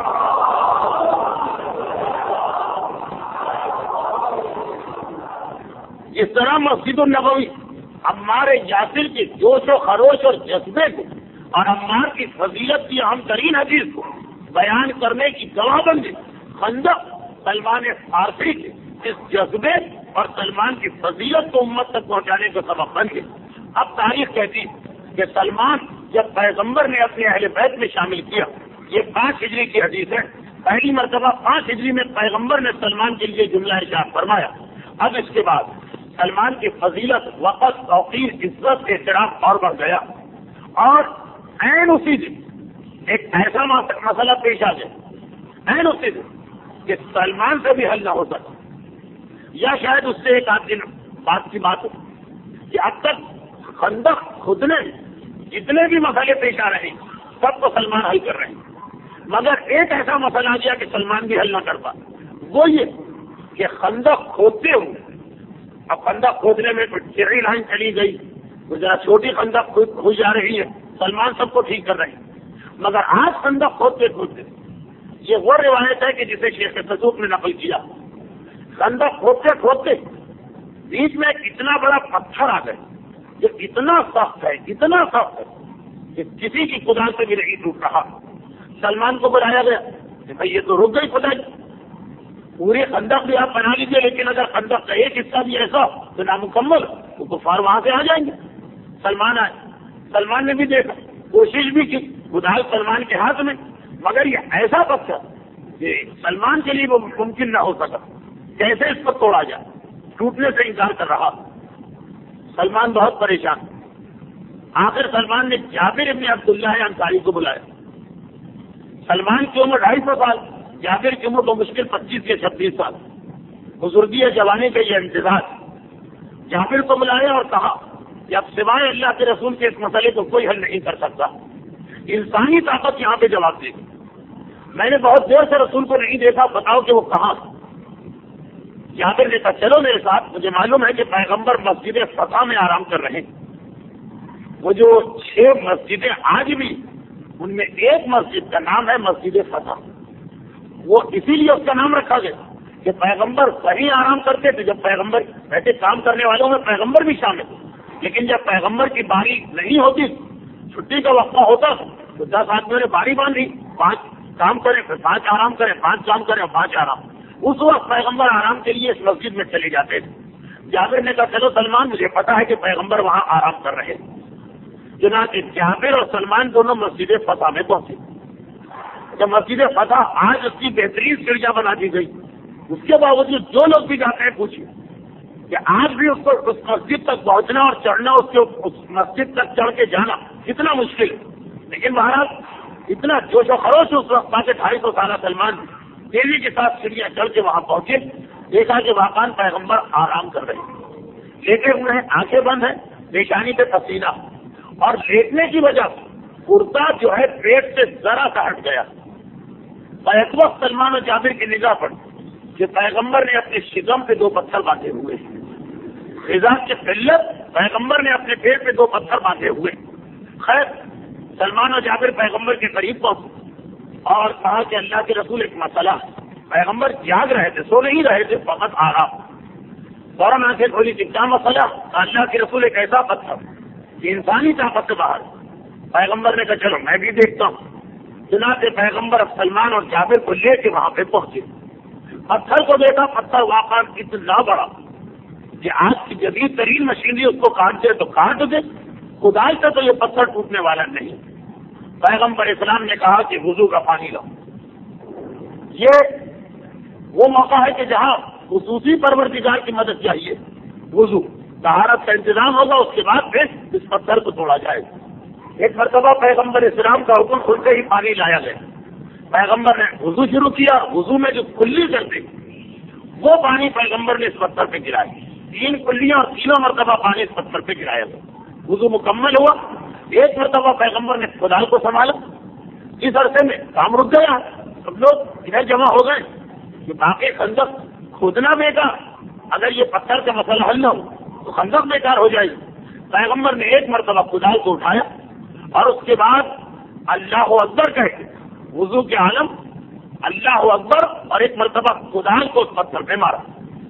اس طرح مسجد النبوی عمار یاسر کے جوش و خروش اور جذبے کو اور عمار کی فضیلت کی اہم ترین حدیث کو بیان کرنے کی گواہ بن گئی۔ خندق سلمان فارسی کے اس جذبے اور سلمان کی فضیلت کو امت تک پہنچانے کا سبب بن گئی۔ اب تاریخ کہتی ہے کہ سلمان جب پیغمبر نے اپنے اہل بیت میں شامل کیا، یہ 5 ہجری کی حدیث ہے، پہلی مرتبہ 5 ہجری میں پیغمبر نے سلمان کے لیے جملہ ارشاد فرمایا۔ اب اس کے بعد سلمان کی فضیلت، وقت، توقیر، عزت، احترام اور بڑھ گیا، اور عین اسی دن ایک ایسا مسئلہ پیش آ گیا، عین اسی دن کہ سلمان سے بھی حل نہ ہو سکا، یا شاید اس سے ایک آدھ دن بعد کی بات ہو کہ اب تک خندق کھودنے جتنے بھی مسئلے پیش آ رہے ہیں سب کو سلمان حل کر رہے ہیں، مگر ایک ایسا مسئلہ آ گیا کہ سلمان بھی حل نہ کر پا، وہ یہ کہ خندق کھودتے ہوئے، اب خندق کھودنے میں کوئی ٹیڑھی لائن چلی گئی، کوئی ذرا چھوٹی خندق کھود جا رہی ہے، سلمان سب کو ٹھیک کر رہے ہیں، مگر آج خندق کھودتے کھودتے، یہ وہ روایت ہے کہ جسے شیخ تصوف نے نقل کیا، خندق کھودتے کھودتے بیچ میں اتنا بڑا پتھر آ گئے جو اتنا سخت ہے کہ کسی کی کدال سے بھی نہیں ٹوٹ رہا۔ سلمان کو بلایا گیا کہ بھائی یہ تو رک گئی کدائی، پوری خندق بھی آپ بنا لیجیے لیکن اگر خندق کا ایک حصہ بھی ایسا تو نامکمل تو کفار وہاں سے آ جائیں گے۔ سلمان آئے، سلمان نے بھی دیکھا، کوشش بھی کی، کدال سلمان کے ہاتھ میں، مگر یہ ایسا پتھر کہ سلمان کے لیے وہ ممکن نہ ہو سکا، کیسے اس کو توڑا جائے، ٹوٹنے سے انکار کر رہا۔ سلمان بہت پریشان، آخر سلمان نے جابر ابن عبداللہ انصاری کو بلایا۔ سلمان کی عمر 250 سال، جابر کی عمر تو مشکل 25 یا 26 سال، بزرگی جوانی کا یہ امتزاج۔ جابر کو بلایا اور کہا کہ اب سوائے اللہ کے رسول کے اس مسئلے کو کوئی حل نہیں کر سکتا، انسانی طاقت یہاں پہ جواب دے گی۔ میں نے بہت دیر سے رسول کو نہیں دیکھا، بتاؤ کہ وہ کہاں۔ جابر نے کہا چلو میرے ساتھ، مجھے معلوم ہے کہ پیغمبر مسجد فتح میں آرام کر رہے ہیں۔ وہ جو 6 مسجدیں آج بھی، ان میں ایک مسجد کا نام ہے مسجد فتح، وہ اسی لیے اس کا نام رکھا گیا کہ پیغمبر صحیح آرام کرتے تھے۔ جب پیغمبر ایسے کام کرنے والوں میں پیغمبر بھی شامل، لیکن جب پیغمبر کی باری نہیں ہوتی، چھٹی کا وقفہ ہوتا تو 10 آدمیوں نے باری باندھی، 5 کام کریں پھر 5 آرام کریں، 5 کام کریں 5 آرام۔ اس وقت پیغمبر آرام کے لیے اس مسجد میں چلے جاتے تھے۔ جابر نے کہا چلو سلمان، مجھے پتا ہے کہ پیغمبر وہاں آرام کر رہے ہیں۔ چنانچہ جابر اور سلمان دونوں مسجد فتح میں پہنچے۔ جب مسجد فتح آج اس کی بہترین سیڑھیاں بنا دی گئی، اس کے باوجود جو لوگ بھی جاتے ہیں پوچھیے کہ آج بھی اس کو اس مسجد تک پہنچنا اور چڑھنا، اس مسجد تک چڑھ کے جانا کتنا مشکل ہے۔ لیکن مہاراج اتنا جوش و خروش اس وقت تھا کہ 250 سالہ سلمان تیزی کے ساتھ سیڑھیاں چڑھ کے وہاں پہنچے، دیکھا کہ واقعاً پیغمبر آرام کر رہے ہیں، لیٹے ہوئے ہیں، آنکھیں بند ہیں، پیشانی پہ پسینہ، اور لیٹنے کی وجہ سے کورتا جو ہے پیٹ سے ذرا سا ہٹ گیا. بیک وقت سلمان و جابر کی نگاہ پر کہ پیغمبر نے اپنے شکم پہ 2 پتھر باندھے ہوئے. غذا کے قلت پیغمبر نے اپنے پیٹ پہ 2 پتھر باندھے ہوئے. خیر سلمان و جابر پیغمبر کے قریب پہنچے اور کہا کہ اللہ کے رسول ایک مسئلہ. پیغمبر جاگ رہے تھے, سو نہیں رہے تھے, فقط آرام. فوراً آنکھیں کھولی کہ کیا مسئلہ؟ اللہ کے رسول ایک ایسا پتھر کہ انسانی طاقت سے باہر. پیغمبر نے کہا چلو میں بھی دیکھتا ہوں. چنانچہ پیغمبر اب سلمان اور جابر کو لے کے وہاں پہ پہنچے. پتھر کو دیکھا, پتھر واقعا اتنا بڑا کہ آج کی جدید ترین مشینری اس کو کاٹ دے تو کاٹ دے, خدائی سے تو یہ پتھر ٹوٹنے والا نہیں. پیغمبر اسلام نے کہا کہ وضو کا پانی لاؤ. یہ وہ موقع ہے کہ جہاں خصوصی پروردگار کی مدد چاہیے. وضو طہارت کا انتظام ہوگا, اس کے بعد پھر اس پتھر کو توڑا جائے گا. ایک مرتبہ پیغمبر اسلام کا حکم کھلتے ہی پانی لایا گیا. پیغمبر نے وضو شروع کیا. وضو میں جو کلی کرتے وہ پانی پیغمبر نے اس پتھر پہ گرایا. 3 کلیاں اور 3 مرتبہ پانی اس پتھر پہ گرایا گیا. وضو مکمل ہوا. ایک مرتبہ پیغمبر نے خدا کو سنبھالا. اس عرصے میں کام رک گیا. سب لوگ ادھر جمع ہو گئے کہ باقی خندق کھودنا بیکار. اگر یہ پتھر کا مسئلہ حل نہ ہو تو خندق بیکار ہو جائے گی. پیغمبر نے ایک مرتبہ خدا کو اٹھایا اور اس کے بعد اللہ اکبر کہے وضو کے عالم اللہ اکبر, اور ایک مرتبہ خدا کو اس پتھر پہ مارا.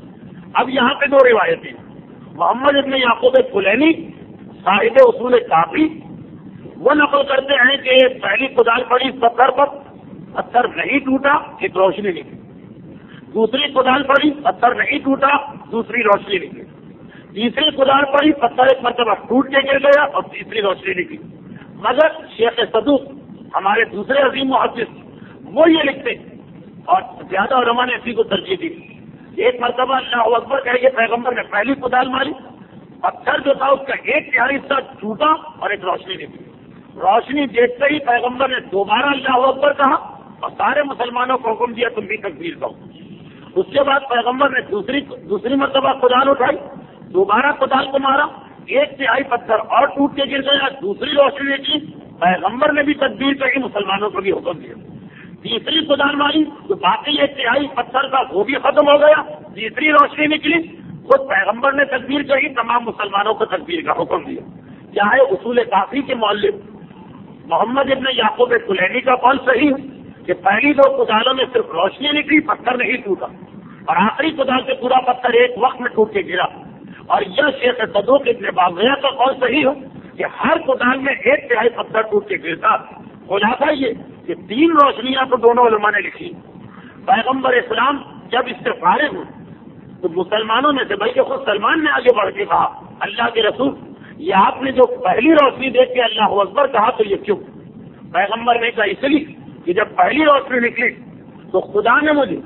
اب یہاں پہ 2 روایتیں. محمد ابن یعقوب کلینی صاحب اصول کافی وہ نقل کرتے ہیں کہ پہلی کدال پڑی اس پتھر پر, پتھر نہیں ٹوٹا, ایک روشنی نکلی. دوسری کدال پڑی, پتھر نہیں ٹوٹا, دوسری روشنی نکلی. تیسری کدال پڑی, پتھر ایک مرتبہ ٹوٹ کے گر گیا اور تیسری روشنی نکلی. مگر شیخ صدوق ہمارے دوسرے عظیم محدث وہ یہ لکھتے, اور زیادہ علماء نے اسی کو ترجیح دی. ایک مرتبہ اللہ اکبر کہہ کے پیغمبر نے پہلی کدال ماری, پتھر جو تھا اس کا 1/3 حصہ ٹوٹا اور ایک روشنی نکلی. روشنی دیکھتے ہی پیغمبر نے دوبارہ اللہ اکبر کہا اور سارے مسلمانوں کو حکم دیا تم بھی تکبیر کہو. اس کے بعد پیغمبر نے دوسری مرتبہ کدال اٹھائی, دوبارہ کدال کو مارا, 1/3 پتھر اور ٹوٹ کے گر گیا, دوسری روشنی نکلی. پیغمبر نے بھی تکبیر کہی, مسلمانوں کو بھی حکم دیا. تیسری کدال ماری تو باقی 1/3 پتھر کا وہ بھی ختم ہو گیا, تیسری روشنی نکلی. خود پیغمبر نے تکبیر کہی, تمام مسلمانوں کو تکبیر کا حکم دیا. چاہے اصول کافی کے مؤلف محمد ابن یعقوب کلینی کا قول صحیح ہے کہ پہلی 2 کدالوں میں صرف روشنی نکلی, پتھر نہیں ٹوٹا, اور آخری کدال سے پورا پتھر ایک وقت میں ٹوٹ کے گرا. اور یہ شیخ صدوق ابن باغیہ کا قول صحیح ہو کہ ہر کدال میں 1/3 پتھر ٹوٹ کے گرتا. خلاصہ یہ کہ 3 روشنیاں تو دونوں علماء نے لکھی. پیغمبر اسلام جب اس سے فارغ ہوئے تو مسلمانوں میں سے بلکہ خود سلمان نے آگے بڑھ کے کہا, اللہ کے رسول یہ آپ نے جو پہلی روشنی دیکھ کے اللہ اکبر کہا تو یہ کیوں؟ پیغمبر نے کہا اس لیے کہ جب پہلی روشنی نکلی تو خدا نے مجھے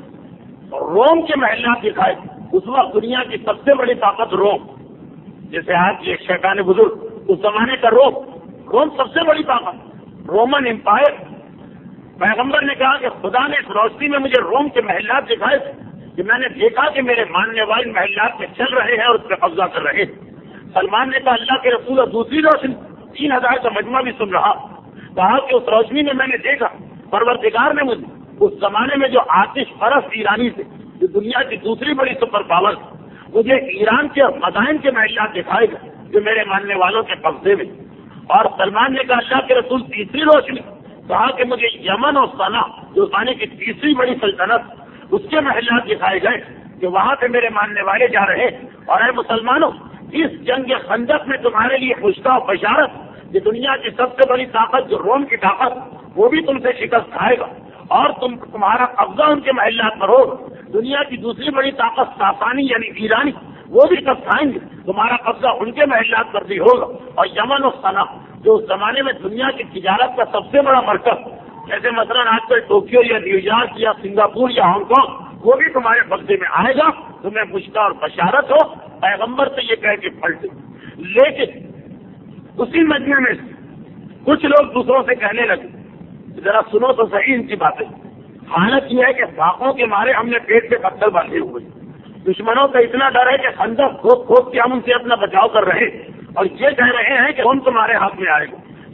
روم کے محلات دکھائے. اس وقت دنیا کی سب سے بڑی طاقت روم, جیسے آج ایک شیطان بزرگ, اس زمانے کا روم سب سے بڑی طاقت, رومن امپائر. پیغمبر نے کہا کہ خدا نے اس روشنی میں مجھے روم کے محلات دکھائے کہ میں نے دیکھا کہ میرے ماننے والے محلات میں چل رہے ہیں اور اس پہ قبضہ کر رہے ہیں. سلمان نے کہا اللہ کے رسول, اور دوسری روشنی 3000 کا مجمع بھی سن رہا. کہا کہ اس روشنی میں نے دیکھا پروردگار نے مجھے اس زمانے میں جو آتش پرست ایرانی تھے, جو دنیا کی دوسری بڑی سپر پاور, مجھے ایران کے مدائن کے محلات دکھائے گا جو میرے ماننے والوں کے قبضے میں. اور سلمان نے کہا اللہ کے رسول تیسری روشنی, کہا کہ مجھے یمن اور سنا جو زمانے کی تیسری بڑی سلطنت, اس کے محلات دکھائے گئے کہ وہاں سے میرے ماننے والے جا رہے. اور اے مسلمانوں, اس جنگ خندق میں تمہارے لیے خوشخبری و بشارت کہ دنیا کی سب سے بڑی طاقت جو روم کی طاقت, وہ بھی تم سے شکست کھائے گا اور تمہارا قبضہ ان کے محلات پر ہوگا. دنیا کی دوسری بڑی طاقت ساسانی یعنی ایرانی, وہ بھی شکست کھائیں گے, تمہارا قبضہ ان کے محلات پر بھی ہوگا. اور یمن اور سنا جو اس زمانے میں دنیا کی تجارت کا سب سے بڑا مرکز, جیسے مثلاً آج کل ٹوکیو یا نیو یارک یا سنگاپور یا ہانگ کانگ, وہ بھی تمہارے قبضے میں آئے گا. تمہیں خوشخبری اور بشارت ہو. پیغمبر سے یہ کہہ کے پلٹے. لیکن اسی مجمع میں کچھ لوگ دوسروں سے کہنے لگے, ذرا سنو تو صحیح ان کی باتیں. حالت یہ ہے کہ فاقوں کے مارے ہم نے پیٹ پہ پتھر باندھے ہوئے, دشمنوں کا اتنا ڈر ہے کہ خندق کھود کھود کے ہم ان سے اپنا بچاؤ کر رہے, اور یہ کہہ رہے ہیں کہ ہم تمہارے ہاتھ میں آئے گا.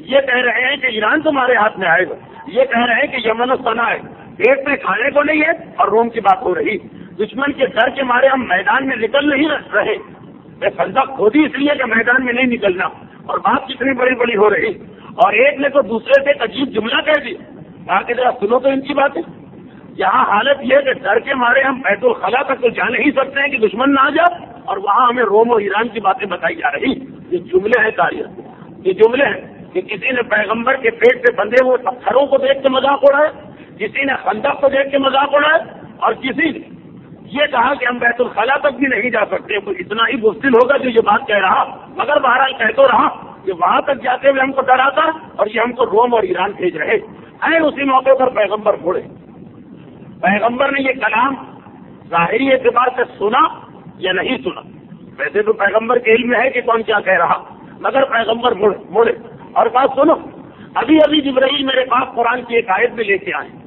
یہ کہہ رہے ہیں کہ ایران تمہارے ہاتھ میں آئے گا، یہ کہہ رہے ہیں کہ یمن و صنع ہے، پیٹ میں کھانے کو نہیں ہے، اور روم کی بات ہو رہی۔ دشمن کے ڈر کے مارے ہم میدان میں نکل نہیں رہے، خندق کھودی اس لیے کہ میدان میں نہیں نکلنا، اور بات کتنی بڑی بڑی ہو رہی، اور ایک نے تو دوسرے سے ایک عجیب جملہ کہہ دیا، کہا کہ ذرا سنو تو ان کی باتیں۔ یہاں حالت یہ ہے کہ ڈر کے مارے ہم بیت الخلا تک تو جا نہیں سکتے ہیں کہ دشمن نہ آ جائے، اور وہاں ہمیں روم اور ایران کی باتیں بتائی جا رہی۔ یہ جملے ہیں تاریخ، یہ جملے ہیں کہ کسی نے پیغمبر کے پیٹ پہ بندھے ہوئے پتھروں کو دیکھ کے مذاق اڑایا، کسی نے خندق کو دیکھ کے مذاق اڑایا، اور کسی نے یہ کہا کہ ہم بیت الخلا تک بھی نہیں جا سکتے، کوئی اتنا ہی بزدل ہوگا جو یہ بات کہہ رہا، مگر بہرحال کہہ تو رہا کہ وہاں تک جاتے ہوئے ہم کو ڈراتا، اور یہ ہم کو روم اور ایران بھیج رہے ہیں۔ اسی موقع پر پیغمبر بوڑھے، پیغمبر نے یہ کلام ظاہری اعتبار سے سنا یا نہیں سنا؟ ویسے تو پیغمبر کے علم میں ہے کہ کون کیا کہہ رہا، مگر پیغمبر مڑے اور بات سنو۔ ابھی ابھی جبرائیل میرے پاس قرآن کی ایک آیت بھی لے کے آئے،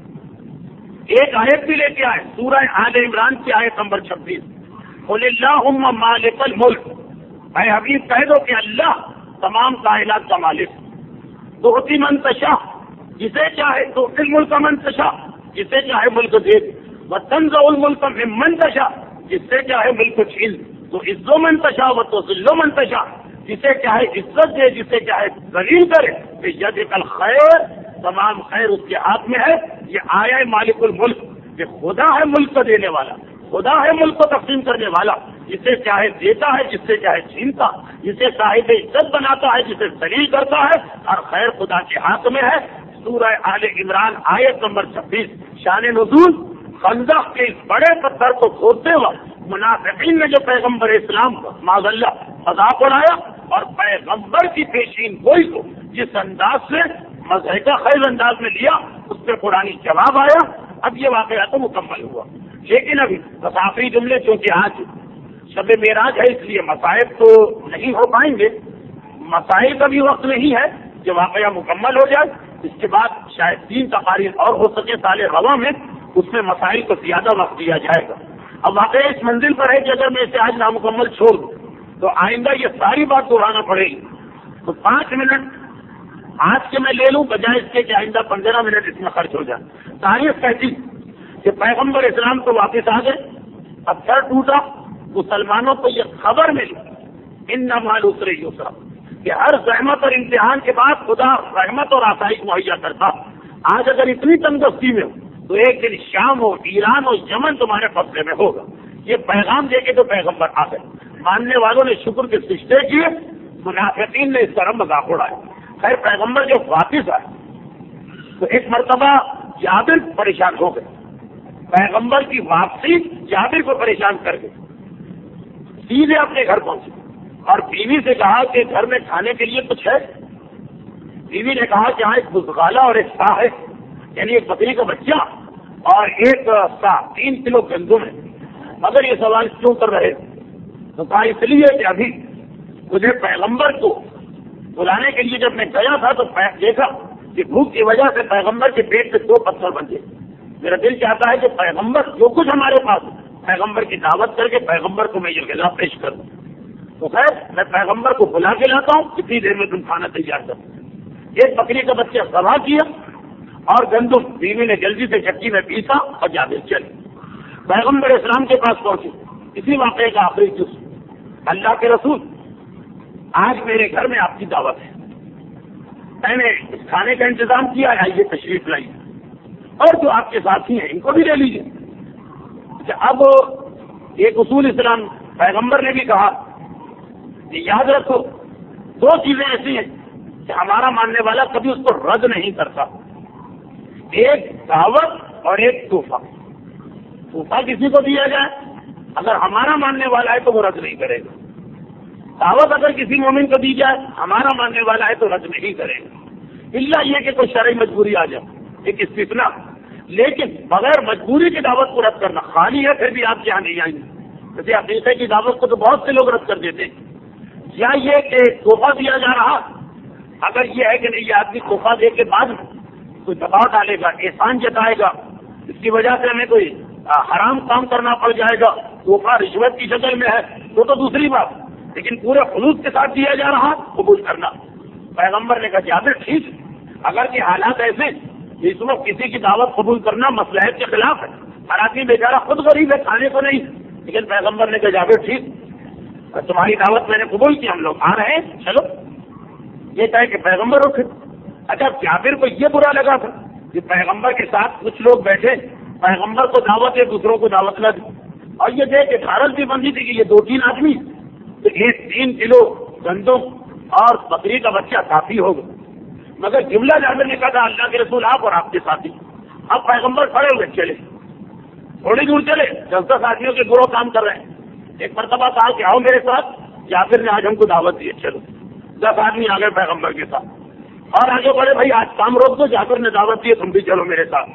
سورہ آل عمران کی آیت نمبر 26۔ قل اللہم مالک الملک، اے حبیب کہہ دو کہ اللہ تمام کائنات کا مالک، تؤتی من تشاء، جسے چاہے تؤتی الملک من تشاء، جسے چاہے ملک دے، وتنزع الملک ممن تشاء، جس سے چاہے ملک چھین، تو عز من تشاء وتذل من تشاء، جسے چاہے عزت دے، جسے چاہے ذلیل کرے، بیدک الخیر، تمام خیر اس کے ہاتھ میں ہے۔ یہ آیا مالک الملک، کہ خدا ہے ملک کو دینے والا، خدا ہے ملک کو تقسیم کرنے والا، جسے چاہے دیتا ہے، جس سے چاہے چھینتا، جسے صاحب عزت بناتا ہے، جسے ذلیل کرتا ہے، اور خیر خدا کے ہاتھ میں ہے۔ سورہ آل عمران آیت نمبر 26۔ شان نزول، خندق کے اس بڑے پتھر کو کھودتے وقت منافقین نے جو پیغمبر اسلام کو معاذ اللہ مذاق اڑایا، اور پیغمبر کی پیشین گوئی کو جس انداز سے مضحکہ خیز انداز میں لیا، اس پہ قرآنی جواب آیا۔ اب یہ واقعہ تو مکمل ہوا، لیکن ابھی آخری جملے چونکہ آج شب معراج ہے، اس لیے مسائل تو نہیں ہو پائیں گے، مسائل کا بھی وقت نہیں ہے کہ واقعہ مکمل ہو جائے۔ اس کے بعد شاید 3 تقاریر اور ہو سکے سال رواں میں، اس میں مسائل کو زیادہ وقت دیا جائے گا۔ اب واقعہ اس منزل پر ہے کہ اگر میں اسے آج نامکمل چھوڑ دوں تو آئندہ یہ ساری بات دہرانا پڑے گی، تو 5 منٹ آج کے میں لے لوں بجائے اس کے کہ آئندہ 15 منٹ اس میں خرچ ہو جائے۔ تاریخ کہتی کہ پیغمبر اسلام تو واپس آ گئے، اب سر ٹوٹا، مسلمانوں کو یہ خبر ملی ان مال اترے یسرا، کہ ہر زحمت اور امتحان کے بعد خدا رحمت اور آسائش مہیا کرتا۔ آج اگر اتنی تنگستی میں ہو تو ایک دن شام ہو، ایران ہو، یمن تمہارے قبضے میں ہوگا۔ یہ پیغام دے کے تو پیغمبر آ گئے، ماننے والوں نے شکر کے سجدے کیے، منافقین نے اس طرح مذاق اڑایا۔ خیر پیغمبر جو واپس آئے تو ایک مرتبہ جابر پریشان ہو گئے، پیغمبر کی واپسی جابر کو پریشان کر گئی، سیدھے اپنے گھر پہنچے اور بیوی سے کہا کہ گھر میں کھانے کے لیے کچھ ہے؟ بیوی نے کہا کہ ہاں ایک بزغالہ اور ایک سا ہے، یعنی ایک بکری کا بچہ اور ایک سا، 3 کلو گندم ہے، مگر یہ سوال کیوں کر رہے؟ تو کہا اس لیے کہ ابھی مجھے پیغمبر کو بلانے کے لیے جب میں گیا تھا تو دیکھا کہ بھوک کی وجہ سے پیغمبر کے پیٹ سے 2 پتھر بن گئے۔ میرا دل چاہتا ہے کہ پیغمبر جو کچھ ہمارے پاس پیغمبر کی دعوت کر کے پیغمبر کو میں یہ غذا پیش کروں۔ تو خیر میں پیغمبر کو بلا کے لاتا ہوں، کتنی دیر میں تم کھانا تیار کرو۔ ایک بکری کا بچہ ذبح کیا اور گندم بیوی نے جلدی سے چکی میں پیسا اور جابر چلے پیغمبر اسلام کے پاس پہنچے۔ اسی واقعے کا آخری جز، اللہ کے رسول آج میرے گھر میں آپ کی دعوت ہے، میں نے اس کھانے کا انتظام کیا ہے، آئیے تشریف لائیے، اور جو آپ کے ساتھی ہیں ان کو بھی لے لیجیے۔ اب ایک اصول اسلام پیغمبر نے بھی کہا کہ یاد رکھو 2 چیزیں ایسی ہیں کہ ہمارا ماننے والا کبھی اس کو رد نہیں کرتا، ایک دعوت اور ایک تحفہ۔ تحفہ کسی کو دیا جائے اگر ہمارا ماننے والا ہے تو وہ رد نہیں کرے گا، دعوت اگر کسی مومن کو دی جائے ہمارا ماننے والا ہے تو رد نہیں کرے گا، الا یہ کہ کوئی شرعی مجبوری آ جائے، ایک استثناء۔ لیکن بغیر مجبوری کی دعوت کو رد کرنا خالی ہے، پھر بھی آپ یہاں نہیں آئیں گے۔ جیسے عقیقے کی دعوت کو تو بہت سے لوگ رد کر دیتے ہیں، یا یہ کہ تحفہ دیا جا رہا، اگر یہ ہے کہ نہیں یہ آدمی تحفہ دے کے بعد کوئی دباؤ ڈالے گا، احسان جتائے گا، اس کی وجہ سے ہمیں کوئی حرام کام کرنا پڑ جائے گا، تحفہ رشوت کی شکل میں ہے تو دوسری بات، لیکن پورے خلوص کے ساتھ دیا جا رہا قبول کرنا۔ پیغمبر نے کہا جابر ٹھیک، اگر کہ حالات ایسے اس وقت کسی کی دعوت قبول کرنا مصلحت کے خلاف ہے، ہر آدمی بیچارہ خود غریب ہے، کھانے کو نہیں، لیکن پیغمبر نے کہا جابر ٹھیک، تمہاری دعوت میں نے قبول کی، ہم لوگ آ رہے ہیں، چلو۔ یہ کہے کہ پیغمبر اٹھے۔ اچھا جابر کو یہ برا لگا تھا کہ پیغمبر کے ساتھ کچھ لوگ بیٹھے، پیغمبر کو دعوت ہے، دوسروں کو دعوت نہ دی، اور یہ دیکھ کہ بھارت بھی بندی تھی کہ یہ 2-3 آدمی تو یہ 3 کلو گندم اور بکری کا بچہ کافی ہوگا، مگر جملہ جابر نے کہا تھا اللہ کے رسول آپ اور آپ کے ساتھی۔ اب پیغمبر کھڑے ہوئے چلے، تھوڑی دور چلے، 10 آدمیوں کے گروہ کام کر رہے ہیں۔ ایک مرتبہ کہا کہ آؤ میرے ساتھ، جابر نے آج ہم کو دعوت دی، چلو 10 آدمی آ گئے پیغمبر کے ساتھ، اور آگے بڑھے بھائی آج کام روک دو، جابر نے دعوت دی، تم بھی چلو میرے ساتھ۔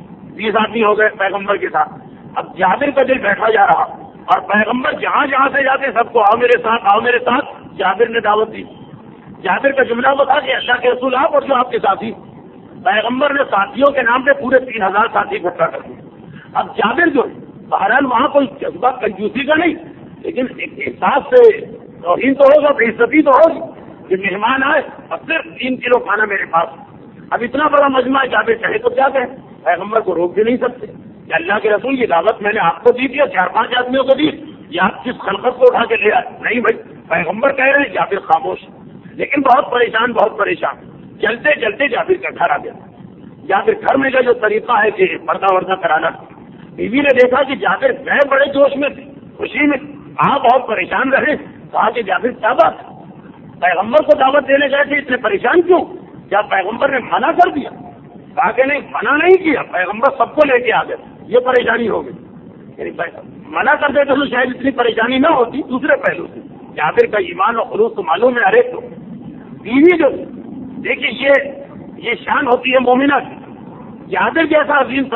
20 آدمی ہو گئے پیغمبر کے ساتھ۔ اب جابر کا دل بیٹھا جا رہا، اور پیغمبر جہاں جہاں سے جاتے سب کو آؤ میرے ساتھ، آؤ میرے ساتھ، جابر نے دعوت دی۔ جابر کا جملہ بتا کہ اللہ کے رسول آپ اور جو آپ کے ساتھی، پیغمبر نے ساتھیوں کے نام پہ پورے 3000 ساتھی اکٹھا کر دیے۔ اب جابر جو بہرحال وہاں کوئی جذبہ کنجوسی کا نہیں، لیکن ایک احساس سے توہین تو ہوگا، بے عزتی تو ہوگی کہ مہمان آئے اور صرف 3 کلو کھانا میرے پاس۔ اب اتنا بڑا مجمع ہے، جابر چاہے تو کیا کہیں، پیغمبر کو روک بھی نہیں سکتے کہ اللہ کے رسول یہ دعوت میں نے آپ کو دی تھی اور 4-5 آدمیوں کو دی، یہ آپ کس خلقت کو اٹھا کے لے آئے؟ نہیں بھائی، پیغمبر کہہ رہے ہیں، جابر خاموش، لیکن بہت پریشان۔ چلتے چلتے جابر کا گھر آ گیا۔ جابر گھر میں کا جو طریقہ ہے کہ پردہ وردہ کرانا، بیوی نے دیکھا کہ جابر گئے بڑے جوش میں تھے، خوشی میں، آپ بہت پریشان رہے، کہا کہ جابر کیا بات، پیغمبر کو دعوت دینے گئے تھے، اتنے پریشان کیوں؟ کیا پیغمبر نے منع کر دیا؟ کہا کہ نہیں، منع نہیں کیا، پیغمبر سب کو لے کے آ گئے، یہ پریشانی ہو گئی، یعنی منع کر دیتے تو شاید اتنی پریشانی نہ ہوتی۔ دوسرے پہلو سے جابر کا ایمان اور خلوص تو معلوم ہے ہر ایک کو۔ بیوی جو دیکھیے یہ شان ہوتی ہے مومنہ کی، جابر جیسا عظیم